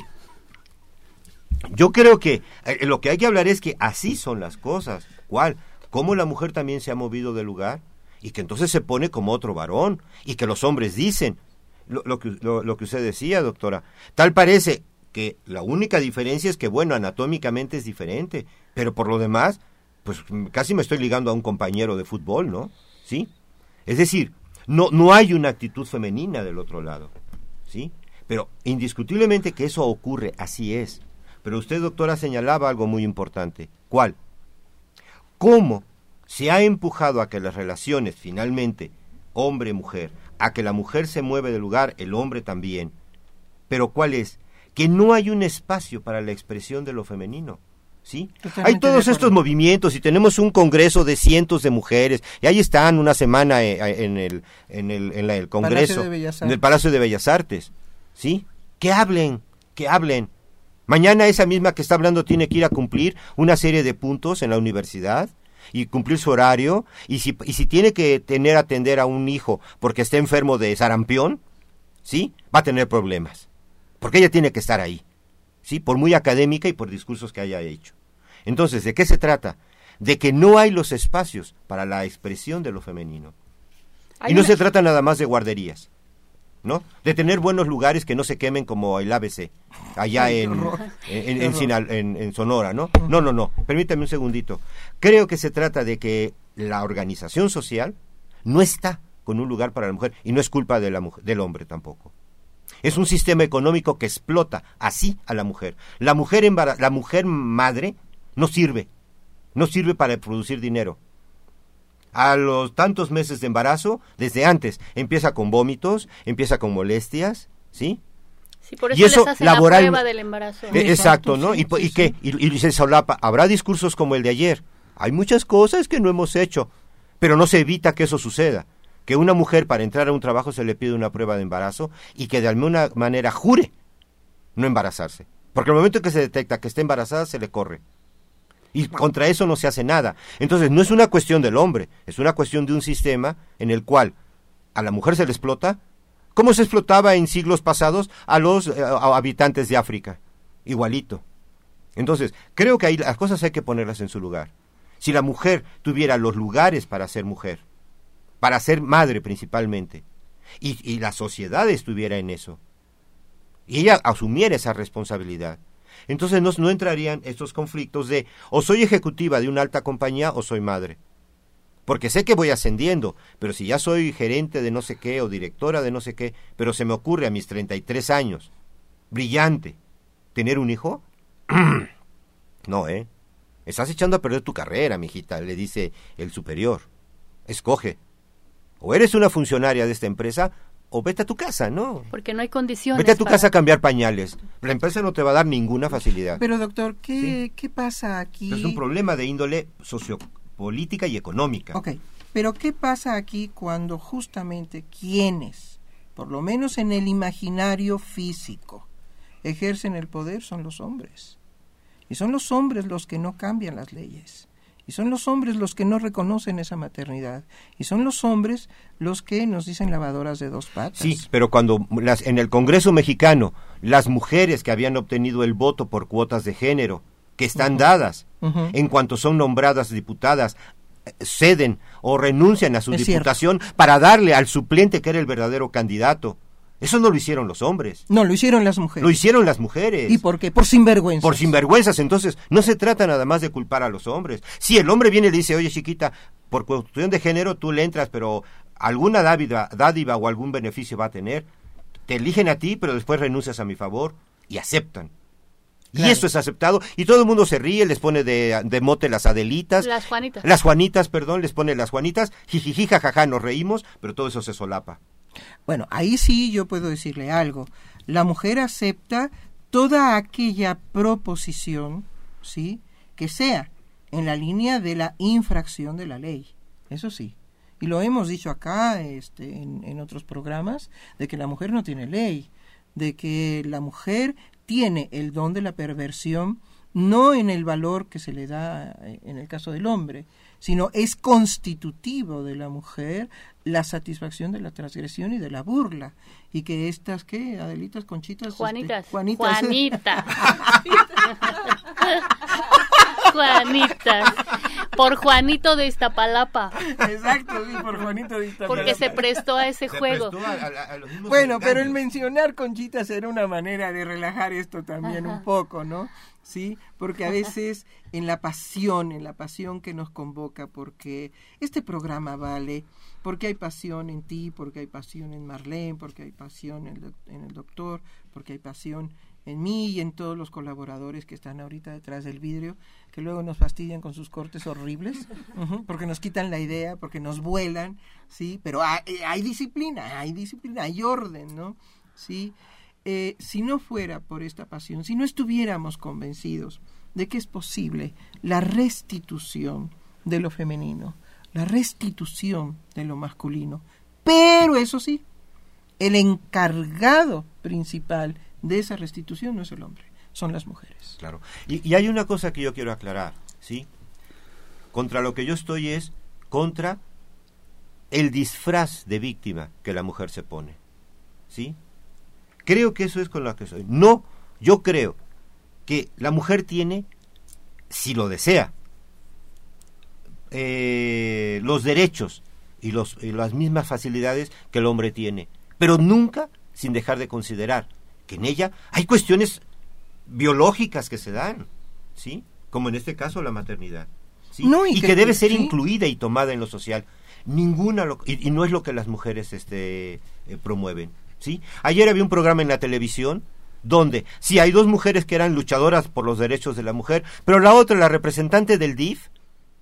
yo creo que eh, lo que hay que hablar es que así son las cosas. ¿Cuál? Cómo la mujer también se ha movido del lugar y que entonces se pone como otro varón y que los hombres dicen lo, lo, que, lo, lo que usted decía, doctora. Tal parece que la única diferencia es que, bueno, anatómicamente es diferente, pero por lo demás, pues casi me estoy ligando a un compañero de fútbol, ¿no? ¿Sí? Es decir, no, no hay una actitud femenina del otro lado, ¿sí? Pero indiscutiblemente que eso ocurre, así es. Pero usted, doctora, señalaba algo muy importante. ¿Cuál? ¿Cómo se ha empujado a que las relaciones, finalmente, hombre-mujer, a que la mujer se mueve del lugar, el hombre también? Pero ¿cuál es? Que no hay un espacio para la expresión de lo femenino, ¿sí? Totalmente. Hay todos estos movimientos y tenemos un congreso de cientos de mujeres y ahí están una semana en el en el en la, el congreso en el Palacio de Bellas Artes, ¿sí? Que hablen, que hablen. Mañana esa misma que está hablando tiene que ir a cumplir una serie de puntos en la universidad y cumplir su horario y si y si tiene que tener atender a un hijo porque está enfermo de sarampión, ¿sí? Va a tener problemas. Porque ella tiene que estar ahí, ¿sí? Por muy académica y por discursos que haya hecho. Entonces, ¿de qué se trata? De que no hay los espacios para la expresión de lo femenino. Y no una... se trata nada más de guarderías, ¿no? De tener buenos lugares que no se quemen como el A B C, allá en, en, en, Sinal, en, en Sonora, ¿no? No, no, no, permítame un segundito. Creo que se trata de que la organización social no está con un lugar para la mujer, y no es culpa de la mujer, del hombre tampoco. Es un sistema económico que explota así a la mujer. La mujer embara- la mujer madre no sirve, no sirve para producir dinero. A los tantos meses de embarazo, desde antes, empieza con vómitos, empieza con molestias, ¿sí? Sí, por eso, y eso les hacen laboral... la prueba del embarazo. Eh, exacto, ¿no? Sí, ¿Y, sí, y qué? Y, y se solapa. Habrá discursos como el de ayer. Hay muchas cosas que no hemos hecho, pero no se evita que eso suceda. Que una mujer para entrar a un trabajo se le pide una prueba de embarazo y que de alguna manera jure no embarazarse. Porque al momento que se detecta que está embarazada, se le corre. Y contra eso no se hace nada. Entonces, no es una cuestión del hombre, es una cuestión de un sistema en el cual a la mujer se le explota, como se explotaba en siglos pasados a los eh, a habitantes de África. Igualito. Entonces, creo que ahí las cosas hay que ponerlas en su lugar. Si la mujer tuviera los lugares para ser mujer, para ser madre principalmente, y, y la sociedad estuviera en eso, y ella asumiera esa responsabilidad, entonces no, no entrarían estos conflictos de o soy ejecutiva de una alta compañía o soy madre, porque sé que voy ascendiendo, pero si ya soy gerente de no sé qué o directora de no sé qué, pero se me ocurre a mis treinta y tres años, brillante, tener un hijo, no, ¿eh? Estás echando a perder tu carrera, mijita, le dice el superior. Escoge. O eres una funcionaria de esta empresa, o vete a tu casa, ¿no? Porque no hay condiciones. Vete a tu para... casa a cambiar pañales. La empresa no te va a dar ninguna facilidad. Pero, doctor, ¿qué, ¿sí? ¿qué pasa aquí? Es un problema de índole sociopolítica y económica. Ok, pero ¿qué pasa aquí cuando justamente quienes, por lo menos en el imaginario físico, ejercen el poder son los hombres? Y son los hombres los que no cambian las leyes. Y son los hombres los que no reconocen esa maternidad. Y son los hombres los que nos dicen lavadoras de dos patas. Sí, pero cuando las, en el Congreso mexicano, las mujeres que habían obtenido el voto por cuotas de género, que están uh-huh. dadas, uh-huh. en cuanto son nombradas diputadas, ceden o renuncian a su es diputación cierto. Para darle al suplente que era el verdadero candidato. Eso no lo hicieron los hombres. No, lo hicieron las mujeres. Lo hicieron las mujeres. ¿Y por qué? Por sinvergüenzas. Por sinvergüenzas. Entonces, no se trata nada más de culpar a los hombres. Si el hombre viene y le dice, oye, chiquita, por cuestión de género tú le entras, pero alguna dádiva, dádiva o algún beneficio va a tener, te eligen a ti, pero después renuncias a mi favor, y aceptan. Claro. Y eso es aceptado, y todo el mundo se ríe, les pone de, de mote las Adelitas. Las Juanitas. Las Juanitas, perdón, les pone las Juanitas, jijiji, jajaja, nos reímos, pero todo eso se solapa. Bueno, ahí sí yo puedo decirle algo. La mujer acepta toda aquella proposición, ¿sí?, que sea en la línea de la infracción de la ley. Eso sí. Y lo hemos dicho acá este, en, en otros programas, de que la mujer no tiene ley, de que la mujer tiene el don de la perversión, no en el valor que se le da en el caso del hombre, sino es constitutivo de la mujer la satisfacción de la transgresión y de la burla. Y que estas, ¿qué? Adelitas, Conchitas... Juanitas. Este, Juanitas. Juanita. Juanitas. Por Juanito de Iztapalapa. Exacto, sí, por Juanito de Iztapalapa. Porque se prestó a ese se juego. A, a, a los bueno, pero el mencionar Conchitas era una manera de relajar esto también Ajá. un poco, ¿no? Sí, porque a veces en la pasión, en la pasión que nos convoca, porque este programa vale, porque hay pasión en ti, porque hay pasión en Marlene, porque hay pasión en el, en el doctor, porque hay pasión en mí y en todos los colaboradores que están ahorita detrás del vidrio, que luego nos fastidian con sus cortes horribles, uh-huh, porque nos quitan la idea, porque nos vuelan, sí, pero hay, hay disciplina, hay disciplina, hay orden, ¿no? Sí. Eh, si no fuera por esta pasión, si no estuviéramos convencidos de que es posible la restitución de lo femenino, la restitución de lo masculino, pero eso sí, el encargado principal de esa restitución no es el hombre, son las mujeres. Claro, y, y hay una cosa que yo quiero aclarar, ¿sí? Contra lo que yo estoy es contra el disfraz de víctima que la mujer se pone, ¿sí? Creo que eso es con lo que soy. No, yo creo que la mujer tiene, si lo desea, eh, los derechos y, los, y las mismas facilidades que el hombre tiene, pero nunca sin dejar de considerar que en ella hay cuestiones biológicas que se dan, ¿sí? Como en este caso la maternidad, ¿sí? No, y y que- que debe ser sí. incluida y tomada en lo social. Ninguna, lo, y, y no es lo que las mujeres este, eh, promueven, ¿sí? Ayer había un programa en la televisión donde, sí, hay dos mujeres que eran luchadoras por los derechos de la mujer, pero la otra, la representante del D I F,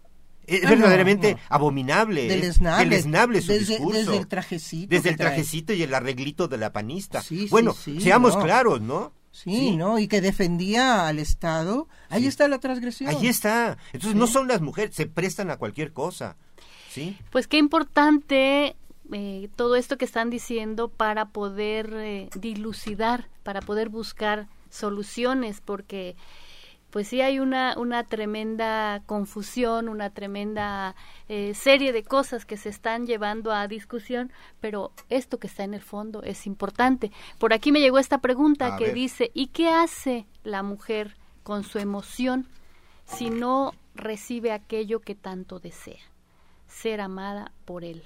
es Ah, verdaderamente no, no. abominable, es Deleznable. deleznable su desde, discurso. desde el trajecito. Desde que el trae. trajecito y el arreglito de la panista. Sí, sí, bueno, sí, seamos no. claros, ¿no? Sí, Sí. ¿no? Y que defendía al Estado. Ahí Sí. está la transgresión. Ahí está. Entonces Sí. no son las mujeres, se prestan a cualquier cosa, ¿sí? Pues qué importante eh, todo esto que están diciendo para poder eh, dilucidar, para poder buscar soluciones, porque pues sí hay una, una tremenda confusión, una tremenda eh, serie de cosas que se están llevando a discusión, pero esto que está en el fondo es importante. Por aquí me llegó esta pregunta A que ver. dice, ¿y qué hace la mujer con su emoción si no recibe aquello que tanto desea? Ser amada por él.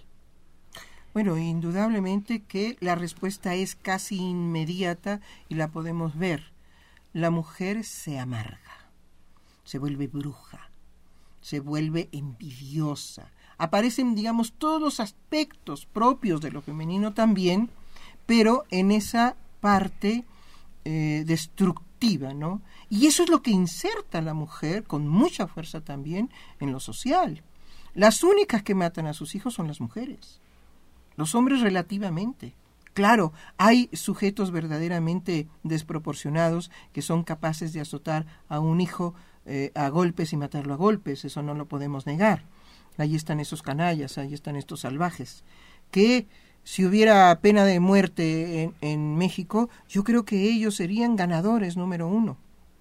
Bueno, indudablemente que la respuesta es casi inmediata y la podemos ver. La mujer se amarga, se vuelve bruja, se vuelve envidiosa. Aparecen, digamos, todos los aspectos propios de lo femenino también, pero en esa parte eh, destructiva, ¿no? Y eso es lo que inserta a la mujer con mucha fuerza también en lo social. Las únicas que matan a sus hijos son las mujeres. Los hombres relativamente. Claro, hay sujetos verdaderamente desproporcionados que son capaces de azotar a un hijo eh, a golpes y matarlo a golpes, eso no lo podemos negar. Ahí están esos canallas, ahí están estos salvajes, que si hubiera pena de muerte en, en México, yo creo que ellos serían ganadores número uno,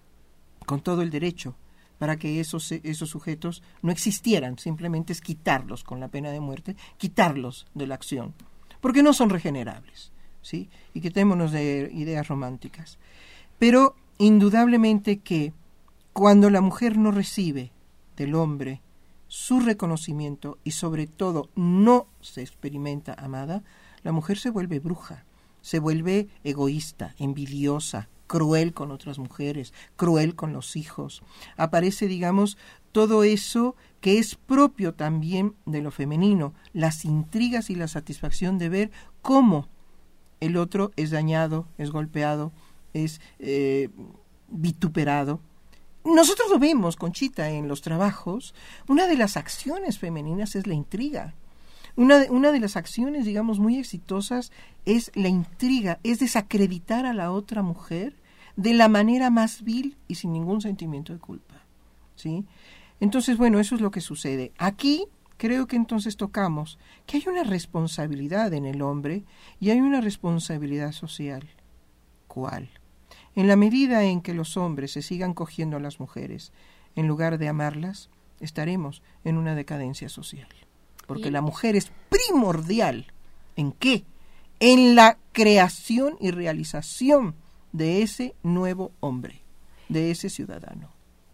con todo el derecho, para que esos, esos sujetos no existieran, simplemente es quitarlos con la pena de muerte, quitarlos de la acción, porque no son regenerables, ¿sí? Y quitémonos de ideas románticas. Pero indudablemente que cuando la mujer no recibe del hombre su reconocimiento y sobre todo no se experimenta amada, la mujer se vuelve bruja, se vuelve egoísta, envidiosa, cruel con otras mujeres, cruel con los hijos. Aparece, digamos, todo eso que es propio también de lo femenino, las intrigas y la satisfacción de ver cómo el otro es dañado, es golpeado, es eh, vituperado. Nosotros lo vemos, Conchita, en los trabajos. Una de las acciones femeninas es la intriga. Una de, una de las acciones, digamos, muy exitosas es la intriga, es desacreditar a la otra mujer de la manera más vil y sin ningún sentimiento de culpa, ¿sí? Entonces, bueno, eso es lo que sucede. Aquí creo que entonces tocamos que hay una responsabilidad en el hombre y hay una responsabilidad social. ¿Cuál? En la medida en que los hombres se sigan cogiendo a las mujeres en lugar de amarlas, estaremos en una decadencia social. Porque Y- la mujer es primordial. ¿En qué? En la creación y realización de ese nuevo hombre, de ese ciudadano.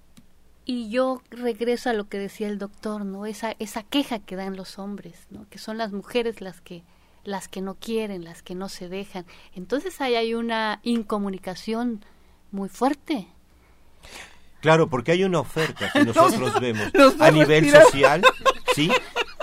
Y yo regreso a lo que decía el doctor, ¿no? Esa esa queja que dan los hombres, ¿no? Que son las mujeres las que las que no quieren, las que no se dejan. Entonces ahí hay una incomunicación muy fuerte. Claro, porque hay una oferta que nosotros vemos los dos a nivel respirar. social, ¿sí?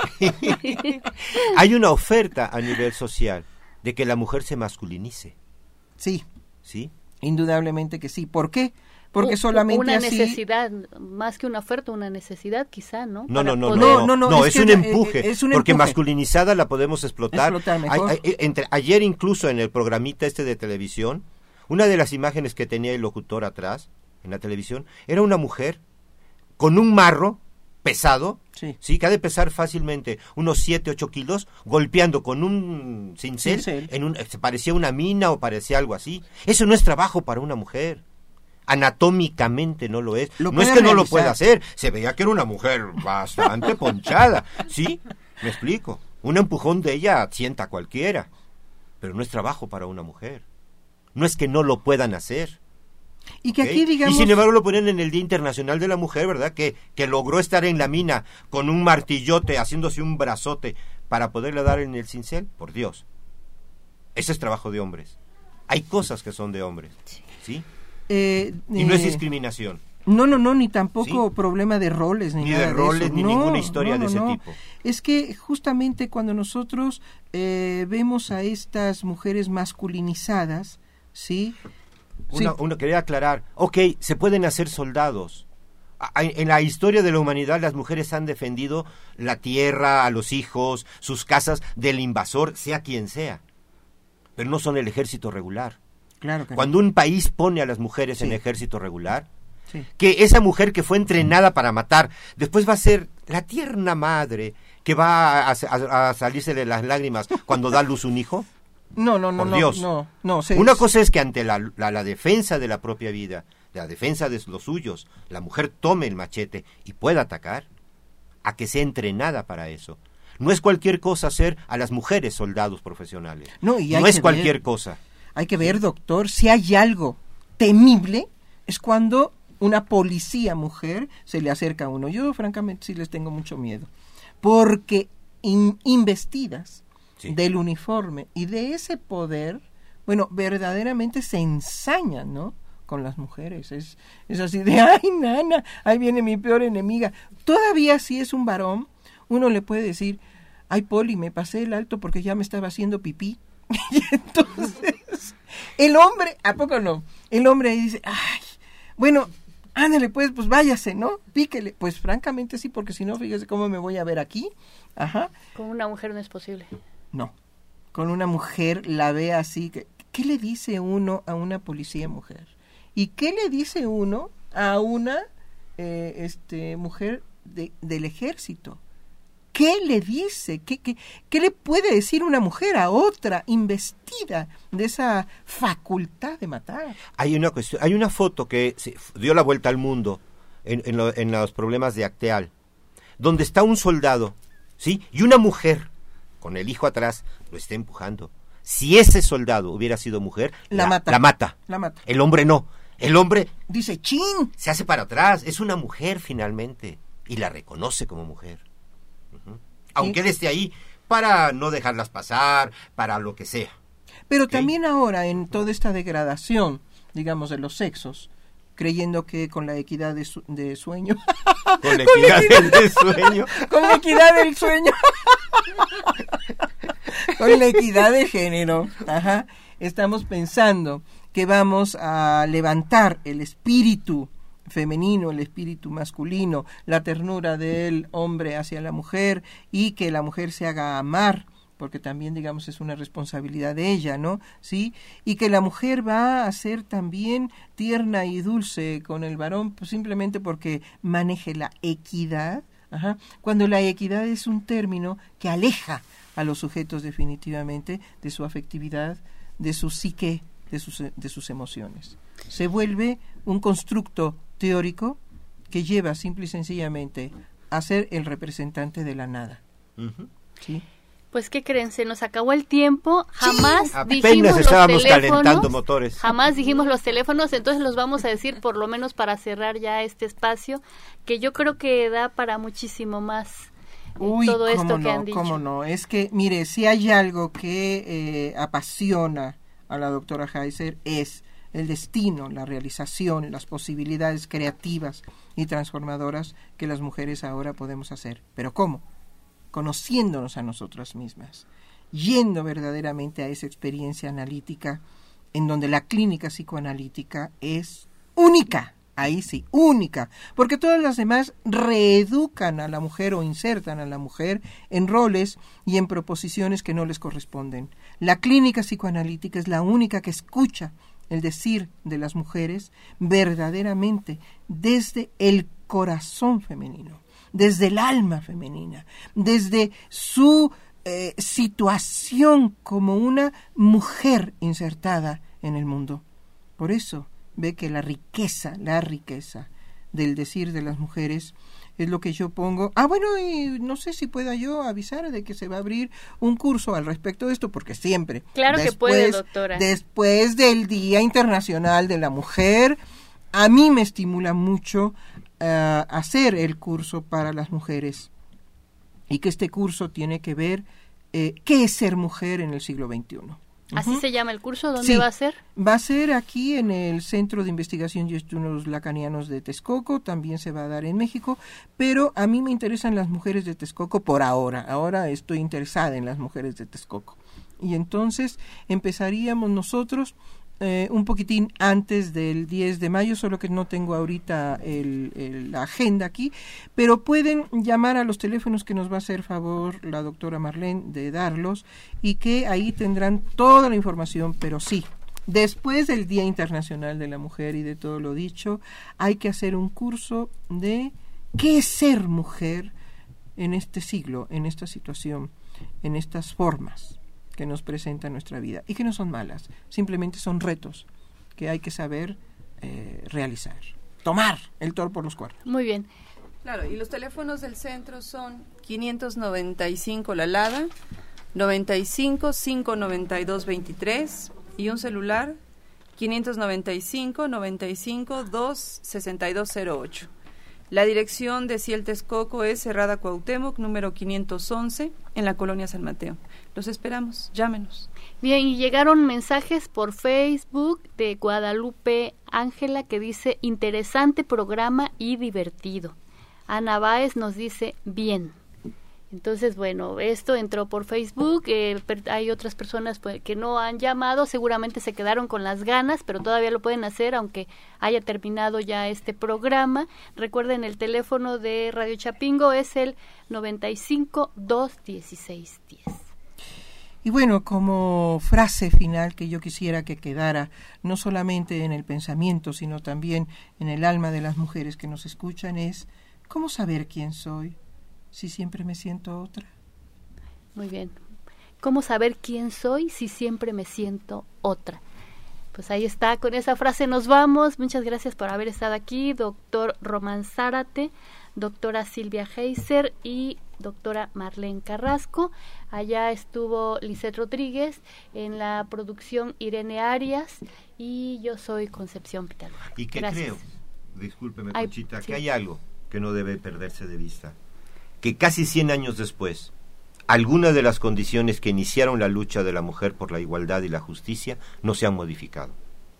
Hay una oferta a nivel social de que la mujer se masculinice, Sí, ¿sí? indudablemente que sí. ¿Por qué? Porque U- solamente una así... necesidad, más que una oferta, una necesidad quizá, ¿no? No, Para no, no, poder- no, No, no, no, es, es un que, eh, empuje, es un porque empuje. masculinizada la podemos explotar. Explotar mejor. Ay, ay, entre, ayer incluso en el programita este de televisión, una de las imágenes que tenía el locutor atrás, en la televisión, era una mujer con un marro pesado, Sí. sí, que ha de pesar fácilmente unos siete, ocho kilos, golpeando con un cincel, Cincel. en un, se parecía una mina o parecía algo así. Eso no es trabajo para una mujer. Anatómicamente no lo es. Lo no es puede que no lo realizar. pueda hacer. Se veía que era una mujer bastante ponchada. ¿Sí? Me explico. Un empujón de ella sienta a cualquiera. Pero no es trabajo para una mujer. No es que no lo puedan hacer. Y que ¿ok? aquí, digamos... Y sin embargo lo ponen en el Día Internacional de la Mujer, ¿verdad? Que, que logró estar en la mina con un martillote, haciéndose un brazote para poderle dar en el cincel, por Dios. Ese es trabajo de hombres. Hay cosas que son de hombres, ¿sí? Eh, y no es eh, discriminación. No, no, no, ni tampoco ¿Sí? problema de roles, ni, Ni nada de roles, de eso. ni No, ninguna historia no, de ese no. tipo. Es que justamente cuando nosotros eh, vemos a estas mujeres masculinizadas, ¿sí? Una, Sí. una, quería aclarar, ok, se pueden hacer soldados. A- En la historia de la humanidad las mujeres han defendido la tierra, a los hijos, sus casas del invasor, sea quien sea. Pero no son el ejército regular. Claro que no. Cuando un país pone a las mujeres Sí. en ejército regular, Sí. que esa mujer que fue entrenada para matar, después va a ser la tierna madre que va a, a- a salirse de las lágrimas cuando da a luz un hijo. No, no, no, Por no, Dios. no, no, se- Una cosa es que ante la, la, la defensa de la propia vida, de la defensa de los suyos, la mujer tome el machete y pueda atacar, a que sea entrenada para eso. No es cualquier cosa hacer a las mujeres soldados profesionales. No, y hay no es que cualquier ver. cosa. Hay que ver, doctor, si hay algo temible, es cuando una policía mujer se le acerca a uno. Yo, francamente, sí les tengo mucho miedo. Porque in- investidas Sí. del uniforme y de ese poder, bueno, verdaderamente se ensañan, ¿no?, con las mujeres. Es, es así de, ay, nana, ahí viene mi peor enemiga. Todavía si es un varón, uno le puede decir, ay, Poli, me pasé el alto porque ya me estaba haciendo pipí. Y entonces, el hombre, ¿a poco no? El hombre ahí dice, ay, bueno, ándale, pues, pues váyase, ¿no? Píquele. Pues francamente sí, porque si no, fíjese cómo me voy a ver aquí. Ajá. Con una mujer no es posible. No. Con una mujer la ve así. que- ¿Qué le dice uno a una policía mujer? ¿Y qué le dice uno a una eh, este, mujer de, del ejército? ¿Qué le dice? ¿Qué, qué, ¿Qué le puede decir una mujer a otra investida de esa facultad de matar? Hay una cuestión, hay una foto que se dio la vuelta al mundo en, en, lo- en los problemas de Acteal, donde está un soldado, ¿sí? Y una mujer con el hijo atrás lo está empujando. Si ese soldado hubiera sido mujer, La mata. La mata. La mata. El hombre no. El hombre Dice, chin. se hace para atrás. Es una mujer finalmente y la reconoce como mujer. Ujú. Aunque él esté ahí para no dejarlas pasar, para lo que sea. Pero Ok. también ahora, en toda esta degradación, digamos, de los sexos, creyendo que con la equidad de, su- de sueño, Con la equidad del sueño. con la equidad del sueño, con la equidad de género, ajá, estamos pensando que vamos a levantar el espíritu femenino, el espíritu masculino, la ternura del hombre hacia la mujer y que la mujer se haga amar, porque también, digamos, es una responsabilidad de ella, ¿no? ¿Sí? Y que la mujer va a ser también tierna y dulce con el varón, pues simplemente porque maneje la equidad, ajá, cuando la equidad es un término que aleja a los sujetos definitivamente de su afectividad, de su psique, de sus, de sus emociones. Se vuelve un constructo teórico que lleva simple y sencillamente a ser el representante de la nada. Ujú. ¿Sí? Pues, ¿qué creen? Se nos acabó el tiempo. Jamás dijimos Apenas los estábamos teléfonos. calentando motores. Jamás dijimos los teléfonos, entonces los vamos a decir por lo menos para cerrar ya este espacio, que yo creo que da para muchísimo más eh, Uy, todo esto cómo que no, han dicho. cómo no. Es que, mire, si hay algo que eh, apasiona a la doctora Heiser es el destino, la realización, las posibilidades creativas y transformadoras que las mujeres ahora podemos hacer. ¿Pero cómo? Conociéndonos a nosotras mismas, yendo verdaderamente a esa experiencia analítica en donde la clínica psicoanalítica es única, ahí sí, única, porque todas las demás reeducan a la mujer o insertan a la mujer en roles y en proposiciones que no les corresponden. La clínica psicoanalítica es la única que escucha el decir de las mujeres verdaderamente desde el corazón femenino, desde el alma femenina, desde su eh, situación como una mujer insertada en el mundo. Por eso ve que la riqueza, la riqueza del decir de las mujeres es lo que yo pongo. Ah, bueno, y no sé si pueda yo avisar de que se va a abrir un curso al respecto de esto, porque siempre. Claro que puede, doctora. Después del Día Internacional de la Mujer, a mí me estimula mucho uh, hacer el curso para las mujeres. y que este curso tiene que ver eh, qué es ser mujer en el siglo veintiuno. ¿Así uh-huh. se llama el curso? ¿Dónde sí, va a ser? Va a ser aquí en el Centro de Investigación y Estudios Lacanianos de Texcoco, también se va a dar en México, pero a mí me interesan las mujeres de Texcoco por ahora, ahora estoy interesada en las mujeres de Texcoco. Y entonces empezaríamos nosotros eh, un poquitín antes del diez de mayo, solo que no tengo ahorita el, el, la agenda aquí, pero pueden llamar a los teléfonos que nos va a hacer favor la doctora Marlene de darlos, y que ahí tendrán toda la información. Pero sí, después del Día Internacional de la Mujer y de todo lo dicho, hay que hacer un curso de qué es ser mujer en este siglo, en esta situación, en estas formas que nos presenta nuestra vida, y que no son malas, simplemente son retos que hay que saber eh, realizar, tomar el toro por los cuernos. Muy bien. Claro, y los teléfonos del centro son quinientos noventa y cinco La Lada, noventa y cinco, quinientos noventa y dos, veintitrés, y un celular quinientos noventa y cinco, noventa y cinco, dos, sesenta y dos cero ocho. La dirección de Ciel Texcoco es Cerrada Cuauhtémoc, número quinientos once, en la colonia San Mateo. Los esperamos, llámenos. Bien, y llegaron mensajes por Facebook de Guadalupe Ángela que dice, interesante programa y divertido. Ana Báez nos dice, bien. Entonces, bueno, esto entró por Facebook, eh, hay otras personas pues, que no han llamado, seguramente se quedaron con las ganas, pero todavía lo pueden hacer aunque haya terminado ya este programa. Recuerden, el teléfono de Radio Chapingo es el noventa y cinco, dos dieciséis, diez. Y bueno, como frase final que yo quisiera que quedara no solamente en el pensamiento, sino también en el alma de las mujeres que nos escuchan es, ¿cómo saber quién soy si siempre me siento otra? Muy bien. ¿Cómo saber quién soy si siempre me siento otra? Pues ahí está, con esa frase nos vamos. Muchas gracias por haber estado aquí, doctor Román Zárate, doctora Silvia Heiser y doctora Marlene Carrasco. Allá estuvo Lisette Rodríguez, en la producción Irene Arias, y yo soy Concepción Pitalba. Y que Gracias. creo, discúlpeme Ay, Conchita, sí. que hay algo que no debe perderse de vista. Que casi cien años después, algunas de las condiciones que iniciaron la lucha de la mujer por la igualdad y la justicia no se han modificado.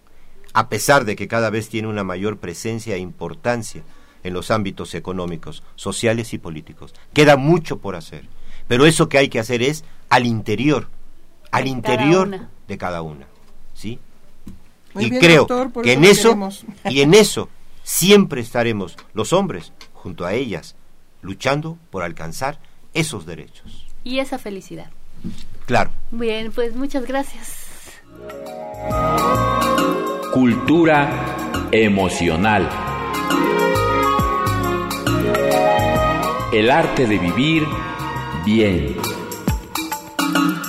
A pesar de que cada vez tiene una mayor presencia e importancia en los ámbitos económicos, sociales y políticos. Queda mucho por hacer, pero eso que hay que hacer es al interior, al de interior cada de cada una, ¿sí? Muy y bien, creo doctor, por que eso en lo eso queremos. y en eso siempre estaremos los hombres junto a ellas, luchando por alcanzar esos derechos. Y esa felicidad. Claro. Bien, pues muchas gracias. Cultura emocional. El arte de vivir bien.